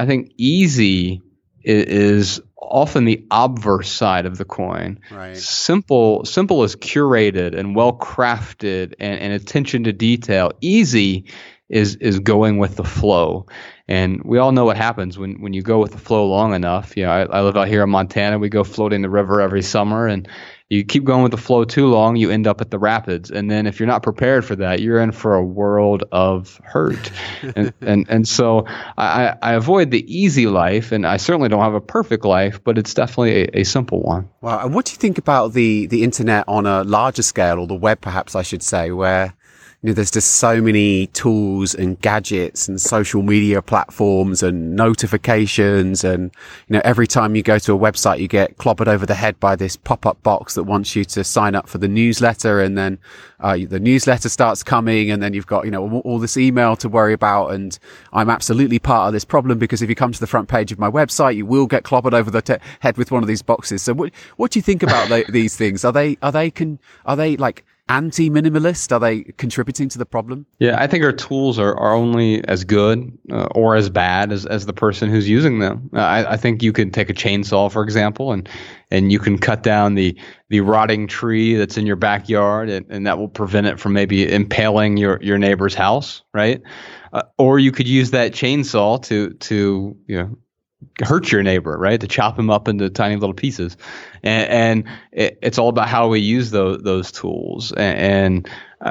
easy is often the obverse side of the coin. Right. Simple is curated and well crafted and attention to detail. Easy is going with the flow. And we all know what happens when you go with the flow long enough. I live out here in Montana. We go floating the river every summer, and you keep going with the flow too long, you end up at the rapids. And then if you're not prepared for that, you're in for a world of hurt. and so I avoid the easy life, and I certainly don't have a perfect life, but it's definitely a simple one. Wow. And what do you think about the internet on a larger scale, or the web perhaps I should say, where there's just so many tools and gadgets and social media platforms and notifications, and every time you go to a website you get clobbered over the head by this pop-up box that wants you to sign up for the newsletter, and then the newsletter starts coming, and then you've got all this email to worry about. And I'm absolutely part of this problem, because if you come to the front page of my website you will get clobbered over the head with one of these boxes. So what do you think about these things? Are they like anti-minimalist? Are they contributing to the problem? Yeah, I think our tools are only as good or as bad as the person who's using them. I think you can take a chainsaw, for example, and you can cut down the rotting tree that's in your backyard, and that will prevent it from maybe impaling your neighbor's house, right? Or you could use that chainsaw to hurt your neighbor, right? To chop him up into tiny little pieces. And it's all about how we use those tools. And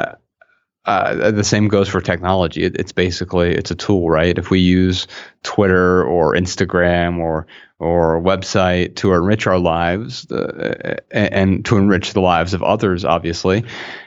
the same goes for technology. It's a tool, right? If we use Twitter or Instagram or a website to enrich our lives and to enrich the lives of others, obviously,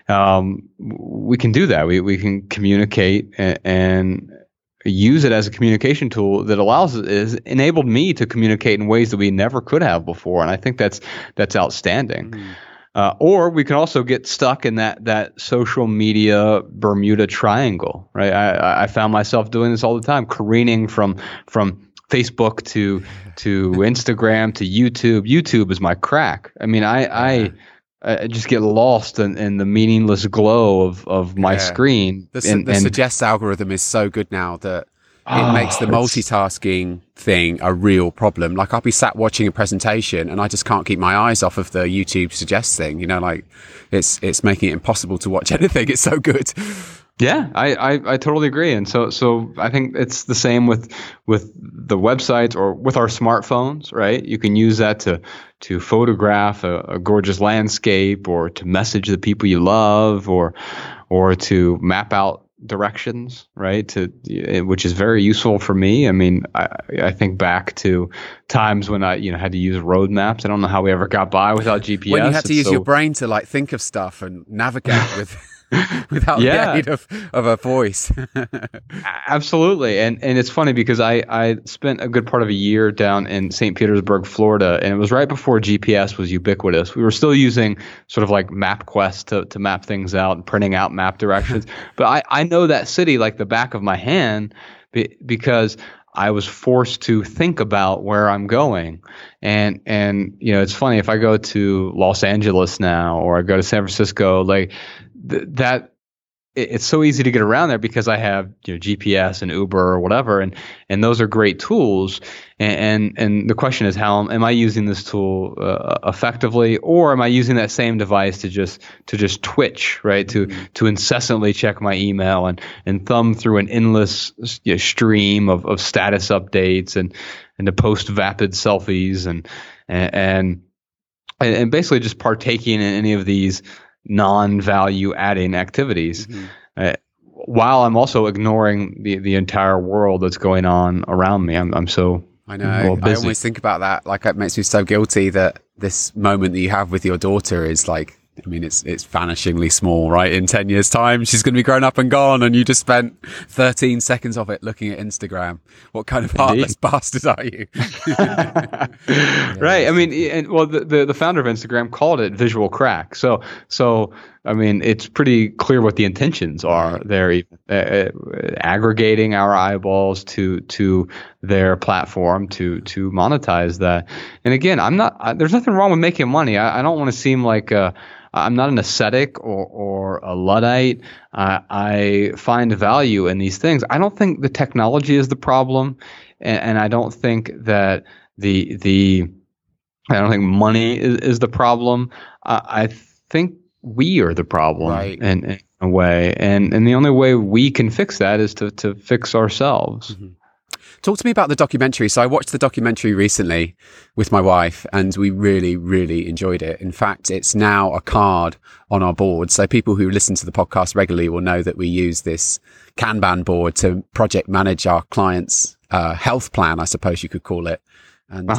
we can do that. We can communicate and use it as a communication tool that has enabled me to communicate in ways that we never could have before. And I think that's outstanding. Or we can also get stuck in that social media Bermuda Triangle, right? I found myself doing this all the time, careening from Facebook to Instagram to YouTube. YouTube is my crack. I mean, I just get lost in the meaningless glow of my screen. The suggest algorithm is so good now that it makes the multitasking thing a real problem. Like, I'll be sat watching a presentation and I just can't keep my eyes off of the YouTube suggest thing. Like it's making it impossible to watch anything. It's so good. Yeah, I totally agree. And so I think it's the same with the websites or with our smartphones, right? You can use that to photograph a gorgeous landscape, or to message the people you love, or to map out directions, right? Which is very useful for me. I mean, I think back to times when I, had to use road maps. I don't know how we ever got by without GPS. When you had to use your brain to like think of stuff and navigate without the aid of a voice. Absolutely. And it's funny because I spent a good part of a year down in St. Petersburg, Florida, and it was right before GPS was ubiquitous. We were still using sort of like MapQuest to map things out and printing out map directions. But I know that city like the back of my hand because I was forced to think about where I'm going. And it's funny, if I go to Los Angeles now or I go to San Francisco, like it's so easy to get around there because I have GPS and Uber or whatever, and those are great tools. And the question is, how am I using this tool effectively, or am I using that same device to just twitch, right? To incessantly check my email and thumb through an endless stream of status updates and to post vapid selfies and basically just partaking in any of these non-value adding activities, while I'm also ignoring the entire world that's going on around me. I'm so I know. busy. I always think about that. Like, it makes me so guilty that this moment that you have with your daughter is like, I mean, it's vanishingly small, right? In 10 years' time, she's going to be grown up and gone, and you just spent 13 seconds of it looking at Instagram. What kind of heartless bastard are you? Right. I mean, the founder of Instagram called it visual crack. So I mean, it's pretty clear what the intentions are there. Aggregating our eyeballs to their platform to monetize that. And again, there's nothing wrong with making money. I don't want to seem like I'm not an ascetic or a Luddite. I find value in these things. I don't think the technology is the problem, and I don't think that I don't think money is the problem. I think we are the problem, right, in a way, and the only way we can fix that is to fix ourselves. Mm-hmm. Talk to me about the documentary. So I watched the documentary recently with my wife, and we really, really enjoyed it. In fact, it's now a card on our board. So people who listen to the podcast regularly will know that we use this Kanban board to project manage our clients' health plan, I suppose you could call it. And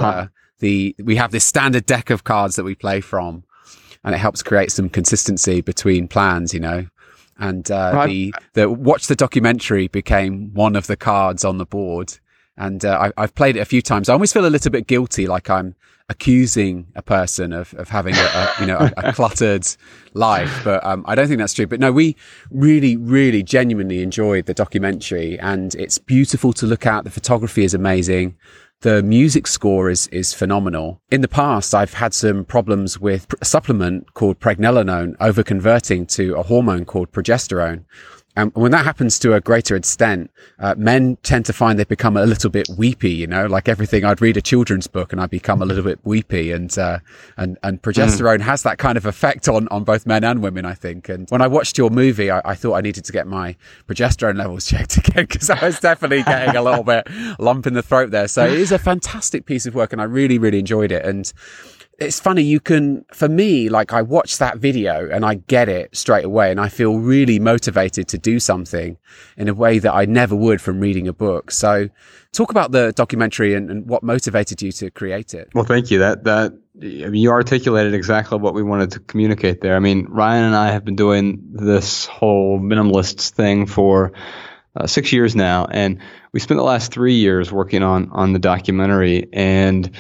we have this standard deck of cards that we play from, and it helps create some consistency between plans, And the watch the documentary became one of the cards on the board. And I've played it a few times. I always feel a little bit guilty, like I'm accusing a person of having a cluttered life. But I don't think that's true. But no, we really, really genuinely enjoyed the documentary, and it's beautiful to look at. The photography is amazing. The music score is phenomenal. In the past, I've had some problems with a supplement called pregnenolone overconverting to a hormone called progesterone. And when that happens to a greater extent, men tend to find they become a little bit weepy, like everything. I'd read a children's book and I'd become a little bit weepy, and progesterone has that kind of effect on both men and women, I think. And when I watched your movie, I thought I needed to get my progesterone levels checked again, because I was definitely getting a little bit lump in the throat there. So it is a fantastic piece of work, and I really, really enjoyed it. And it's funny, for me, like, I watch that video and I get it straight away, and I feel really motivated to do something in a way that I never would from reading a book. So talk about the documentary and what motivated you to create it. Well, thank you. You articulated exactly what we wanted to communicate there. I mean, Ryan and I have been doing this whole minimalists thing for 6 years now, and we spent the last 3 years working on the documentary, and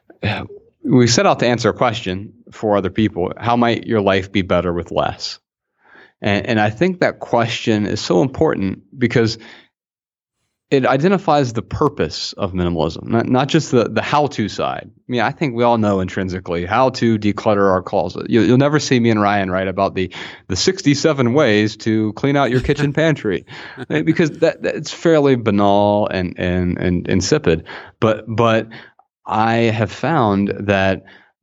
we set out to answer a question for other people: how might your life be better with less? And I think that question is so important because it identifies the purpose of minimalism, not just the how-to side. I mean, I think we all know intrinsically how to declutter our closet. You'll never see me and Ryan write about the 67 ways to clean out your kitchen pantry, because it's fairly banal and insipid. But I have found that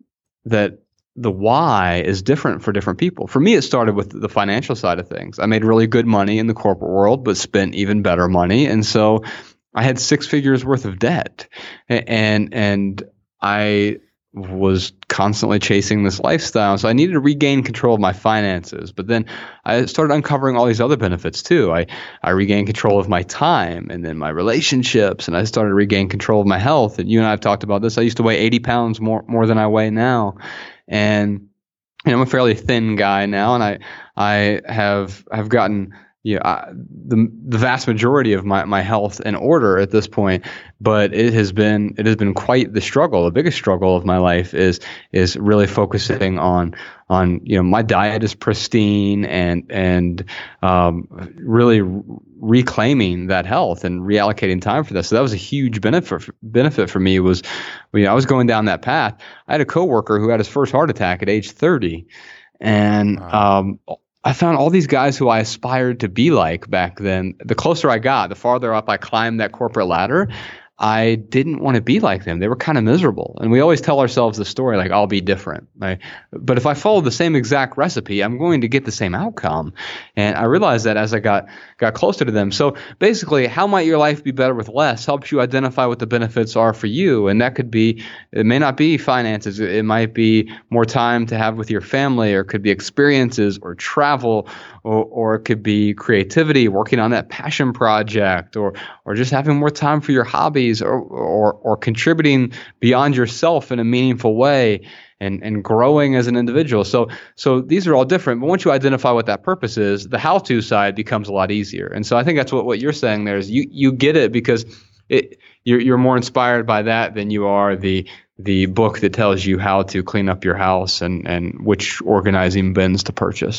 the why is different for different people. For me, it started with the financial side of things. I made really good money in the corporate world, but spent even better money. And so I had 6 figures worth of debt. And I was constantly chasing this lifestyle. So I needed to regain control of my finances. But then I started uncovering all these other benefits too. I regained control of my time and then my relationships, and I started to regain control of my health. And you and I have talked about this. I used to weigh 80 pounds more than I weigh now. And I'm a fairly thin guy now, and I have gotten the vast majority of my health in order at this point, but it has been quite the struggle. The biggest struggle of my life is really focusing on my diet is pristine and really reclaiming that health and reallocating time for this. So that was a huge benefit for me. Was I was going down that path. I had a coworker who had his first heart attack at age 30, and I found all these guys who I aspired to be like back then. The closer I got, the farther up I climbed that corporate ladder, I didn't want to be like them. They were kind of miserable. And we always tell ourselves the story like, I'll be different. Right? But if I follow the same exact recipe, I'm going to get the same outcome. And I realized that as I got closer to them. So basically, how might your life be better with less helps you identify what the benefits are for you. And that could be, it may not be finances. It might be more time to have with your family, or it could be experiences or travel, or it could be creativity, working on that passion project, or just having more time for your hobbies, or contributing beyond yourself in a meaningful way, and growing as an individual. So these are all different, but once you identify what that purpose is, the how-to side becomes a lot easier. And so I think that's what you're saying there is you get it because you're more inspired by that than you are the book that tells you how to clean up your house and which organizing bins to purchase.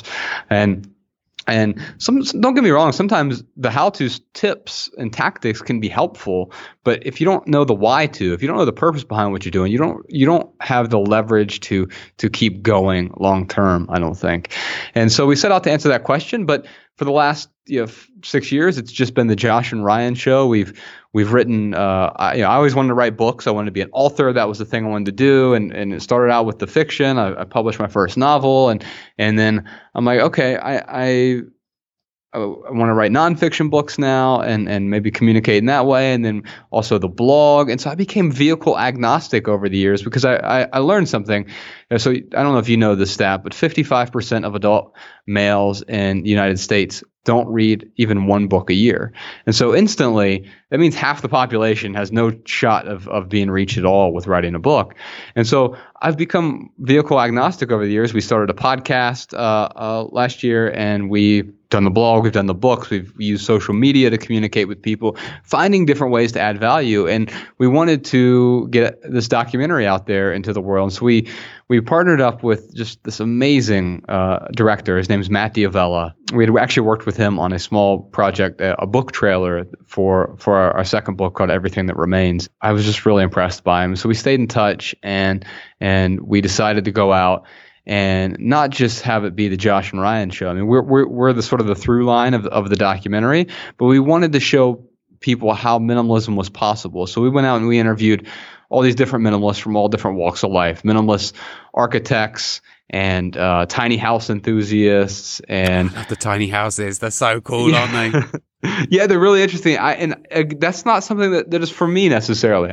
And don't get me wrong, sometimes the how-to tips and tactics can be helpful, but if you don't know the why to, if you don't know the purpose behind what you're doing, you don't have the leverage to keep going long term, I don't think. And so we set out to answer that question, but for the last 6 years, it's just been the Josh and Ryan show. We've written. I always wanted to write books. I wanted to be an author. That was the thing I wanted to do. And it started out with the fiction. I published my first novel, and then I'm like, okay, I want to write nonfiction books now and maybe communicate in that way, and then also the blog. And so I became vehicle agnostic over the years because I learned something. So I don't know if you know this stat, but 55% of adult males in the United States don't read even one book a year. And so instantly, that means half the population has no shot of being reached at all with writing a book. And so I've become vehicle agnostic over the years. We started a podcast last year, and we've done the blog, we've done the books, we've used social media to communicate with people, finding different ways to add value. And we wanted to get this documentary out there into the world. And so we partnered up with just this amazing director. His name is Matt D'Avella. We had actually worked with him on a small project, a book trailer for our second book called Everything That Remains. I was just really impressed by him. So we stayed in touch, and we decided to go out and not just have it be the Josh and Ryan show. I mean, we're the sort of the through line of the documentary, but we wanted to show people how minimalism was possible. So we went out and we interviewed all these different minimalists from all different walks of life, minimalist architects and tiny house enthusiasts. And the tiny houses, they're so cool, aren't they? Yeah, they're really interesting. That's not something that is for me necessarily.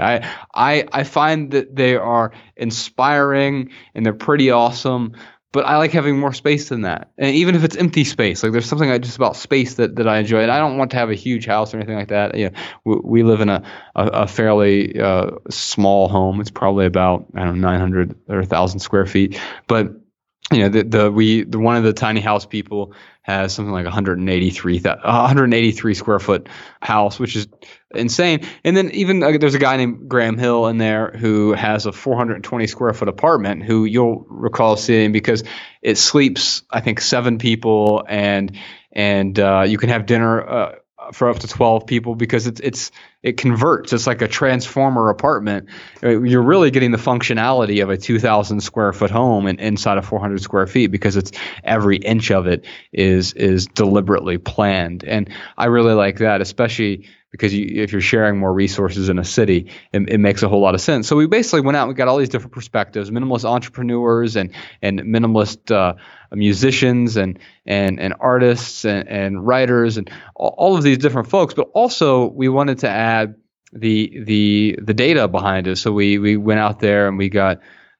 I find that they are inspiring and they're pretty awesome, but I like having more space than that. And even if it's empty space, like there's something just about space that I enjoy. And I don't want to have a huge house or anything like that. We live in a fairly small home. It's probably about 900 or 1,000 square feet, but one of the tiny house people has something like 183 square foot house, which is insane. And then even there's a guy named Graham Hill in there who has a 420 square foot apartment, who you'll recall seeing because it sleeps, I think, 7 people, and you can have dinner for up to 12 people because it converts. It's like a transformer apartment. You're really getting the functionality of a 2,000 square foot home inside of 400 square feet because it's every inch of it is deliberately planned. And I really like that, especially because if you're sharing more resources in a city, it makes a whole lot of sense. So we basically went out and we got all these different perspectives, minimalist entrepreneurs and minimalist musicians and artists and writers and all of these different folks. But also we wanted to add the data behind it. So we went out there and we got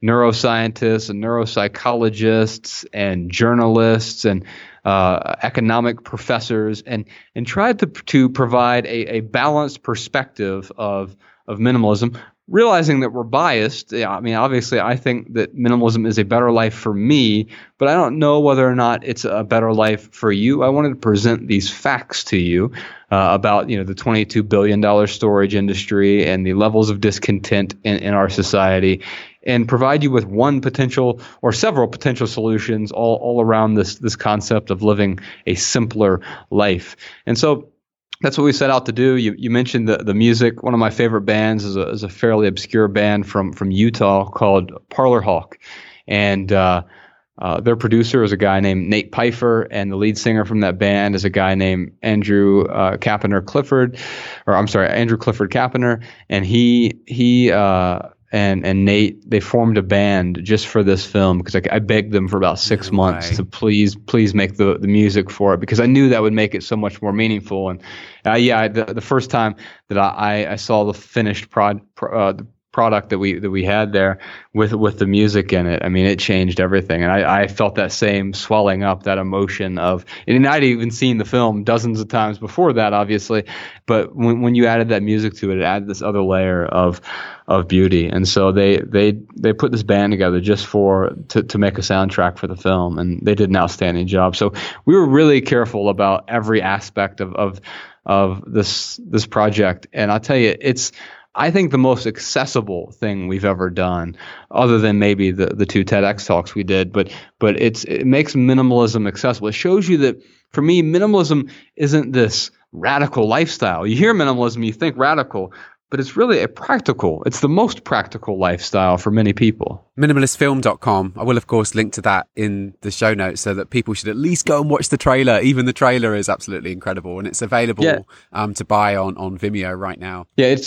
neuroscientists and neuropsychologists and journalists and economic professors, and tried to provide a balanced perspective of minimalism, realizing that we're biased. Yeah, I mean, obviously, I think that minimalism is a better life for me, but I don't know whether or not it's a better life for you. I wanted to present these facts to you about, the $22 billion storage industry and the levels of discontent in our society, and provide you with one potential or several potential solutions all around this concept of living a simpler life. And so that's what we set out to do. You mentioned the music. One of my favorite bands is a fairly obscure band from Utah called Parlor Hawk, and their producer is a guy named Nate Pfeiffer, and the lead singer from that band is a guy named Andrew Clifford Kappener, and he and Nate, they formed a band just for this film because I begged them for about 6 months to please make the music for it, because I knew that would make it so much more meaningful. And the first time that I saw the finished product that we had there with the music in it, I mean, it changed everything. And I felt that same swelling up, that emotion of, and I'd even seen the film dozens of times before that, obviously, but when you added that music to it, it added this other layer of beauty. And so they put this band together just to make a soundtrack for the film, and they did an outstanding job. So we were really careful about every aspect of this project. And I'll tell you, it's, I think, the most accessible thing we've ever done, other than maybe the two TEDx talks we did. But it makes minimalism accessible. It shows you that, for me, minimalism isn't this radical lifestyle. You hear minimalism, you think radical, but it's really it's the most practical lifestyle for many people. Minimalistfilm.com. I will, of course, link to that in the show notes so that people should at least go and watch the trailer. Even the trailer is absolutely incredible, and it's available to buy on Vimeo right now. Yeah, it's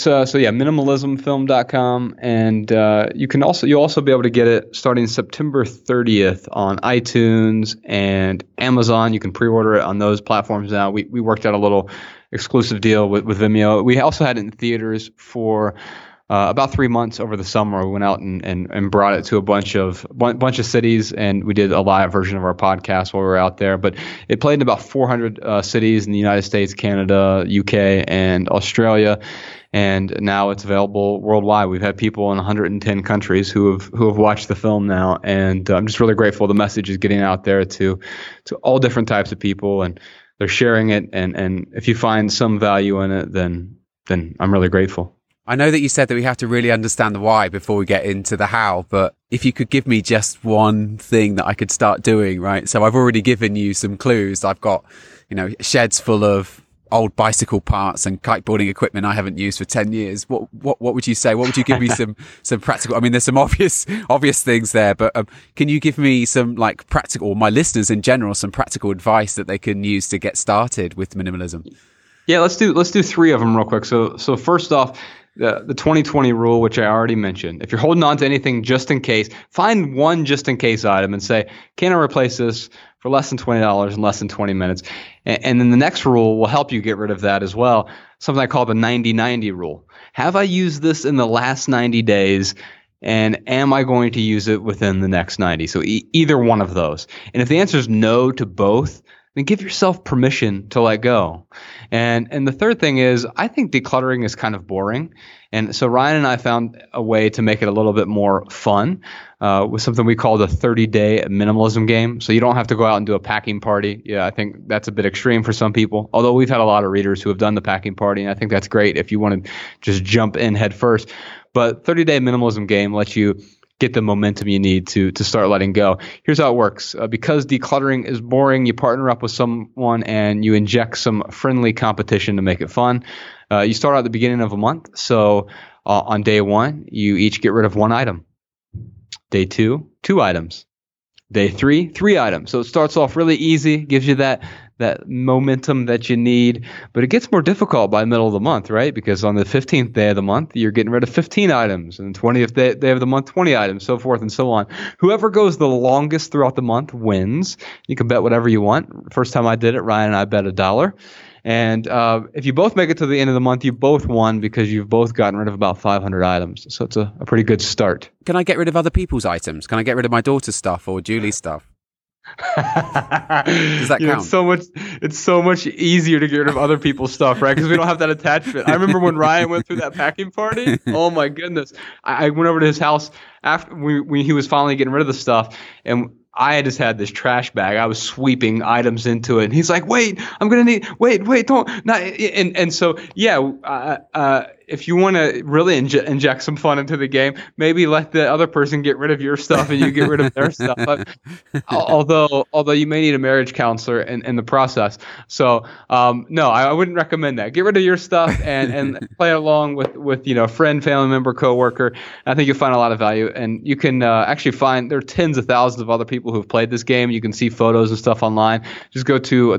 minimalismfilm.com, and you'll also be able to get it starting September 30th on iTunes and Amazon. You can pre-order it on those platforms now. We worked out a little exclusive deal with Vimeo. We also had it in theaters for about 3 months over the summer. We went out and brought it to a bunch of cities, and we did a live version of our podcast while we were out there. But it played in about 400 cities in the United States, Canada, UK, and Australia. And now it's available worldwide. We've had people in 110 countries who have watched the film now, and I'm just really grateful. The message is getting out there to all different types of people, and they're sharing it. And if you find some value in it, then I'm really grateful. I know that you said that we have to really understand the why before we get into the how, but if you could give me just one thing that I could start doing, right? So I've already given you some clues. I've got, sheds full of old bicycle parts and kiteboarding equipment I haven't used for 10 years. What would you say? What would you give me some practical? I mean, there's some obvious things there, but can you give me some practical, or my listeners in general, some practical advice that they can use to get started with minimalism? Yeah, let's do 3 of them real quick. So first off, the 20/20 rule, which I already mentioned. If you're holding on to anything just in case, find one just in case item and say, can I replace this for less than $20 in less than 20 minutes? And then the next rule will help you get rid of that as well. Something I call the 90/90 rule. Have I used this in the last 90 days? And am I going to use it within the next 90? So either one of those. And if the answer is no to both, then give yourself permission to let go. And the third thing is, I think decluttering is kind of boring. And so Ryan and I found a way to make it a little bit more fun with something we call the 30-day minimalism game. So you don't have to go out and do a packing party. Yeah, I think that's a bit extreme for some people, although we've had a lot of readers who have done the packing party, and I think that's great if you want to just jump in head first. But 30-day minimalism game lets you get the momentum you need to start letting go. Here's how it works. Because decluttering is boring, you partner up with someone and you inject some friendly competition to make it fun. You start out at the beginning of a month. So on day 1, you each get rid of 1 item. Day 2, 2 items. Day 3, 3 items. So it starts off really easy, gives you that momentum that you need, but it gets more difficult by the middle of the month, right? Because on the 15th day of the month, you're getting rid of 15 items, and the 20th day of the month, 20 items, so forth and so on. Whoever goes the longest throughout the month wins. You can bet whatever you want. First time I did it, Ryan and I bet $1. And if you both make it to the end of the month, you both won because you've both gotten rid of about 500 items. So it's a pretty good start. Can I get rid of other people's items? Can I get rid of my daughter's stuff or Julie's stuff? Does that count? It's so much easier to get rid of other people's stuff, right? Because we don't have that attachment. I remember when Ryan went through that packing party. Oh my goodness! I went over to his house after when he was finally getting rid of the stuff, and I just had this trash bag. I was sweeping items into it, and he's like, "Wait, I'm gonna need. Wait, don't not." And so if you want to really inject some fun into the game, maybe let the other person get rid of your stuff and you get rid of their stuff. Although you may need a marriage counselor in the process. So no, I wouldn't recommend that. Get rid of your stuff and play along with friend, family member, coworker. I think you'll find a lot of value, and you can actually find there are tens of thousands of other people who've played this game. You can see photos and stuff online. Just go to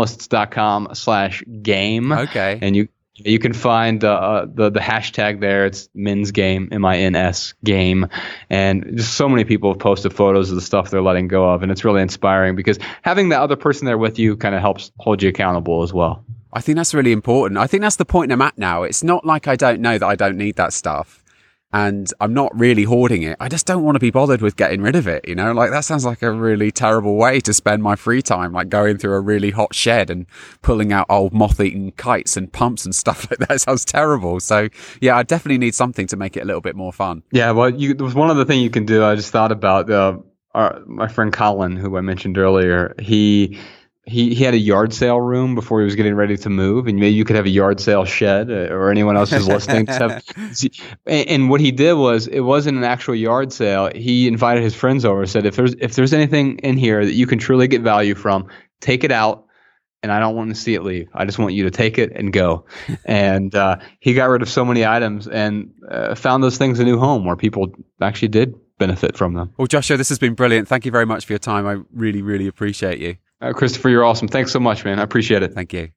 theminimalists.com/game. Okay. And you can find the hashtag there. It's Mins Game, MINS game, and just so many people have posted photos of the stuff they're letting go of, and it's really inspiring because having that other person there with you kind of helps hold you accountable as well. I think that's really important. I think that's the point I'm at now. It's not like I don't know that I don't need that stuff. And I'm not really hoarding it. I just don't want to be bothered with getting rid of it. Like that sounds like a really terrible way to spend my free time, like going through a really hot shed and pulling out old moth-eaten kites and pumps and stuff like that. It sounds terrible. So yeah, I definitely need something to make it a little bit more fun. Yeah, well, there was one other thing you can do. I just thought about my friend Colin, who I mentioned earlier. He had a yard sale room before he was getting ready to move, and maybe you could have a yard sale shed, or anyone else who's listening. And what he did was, it wasn't an actual yard sale. He invited his friends over and said, if there's anything in here that you can truly get value from, take it out. And I don't want to see it leave. I just want you to take it and go. And he got rid of so many items and found those things a new home where people actually did benefit from them. Well, Joshua, this has been brilliant. Thank you very much for your time. I really, really appreciate you. Christopher, you're awesome. Thanks so much, man. I appreciate it. Thank you.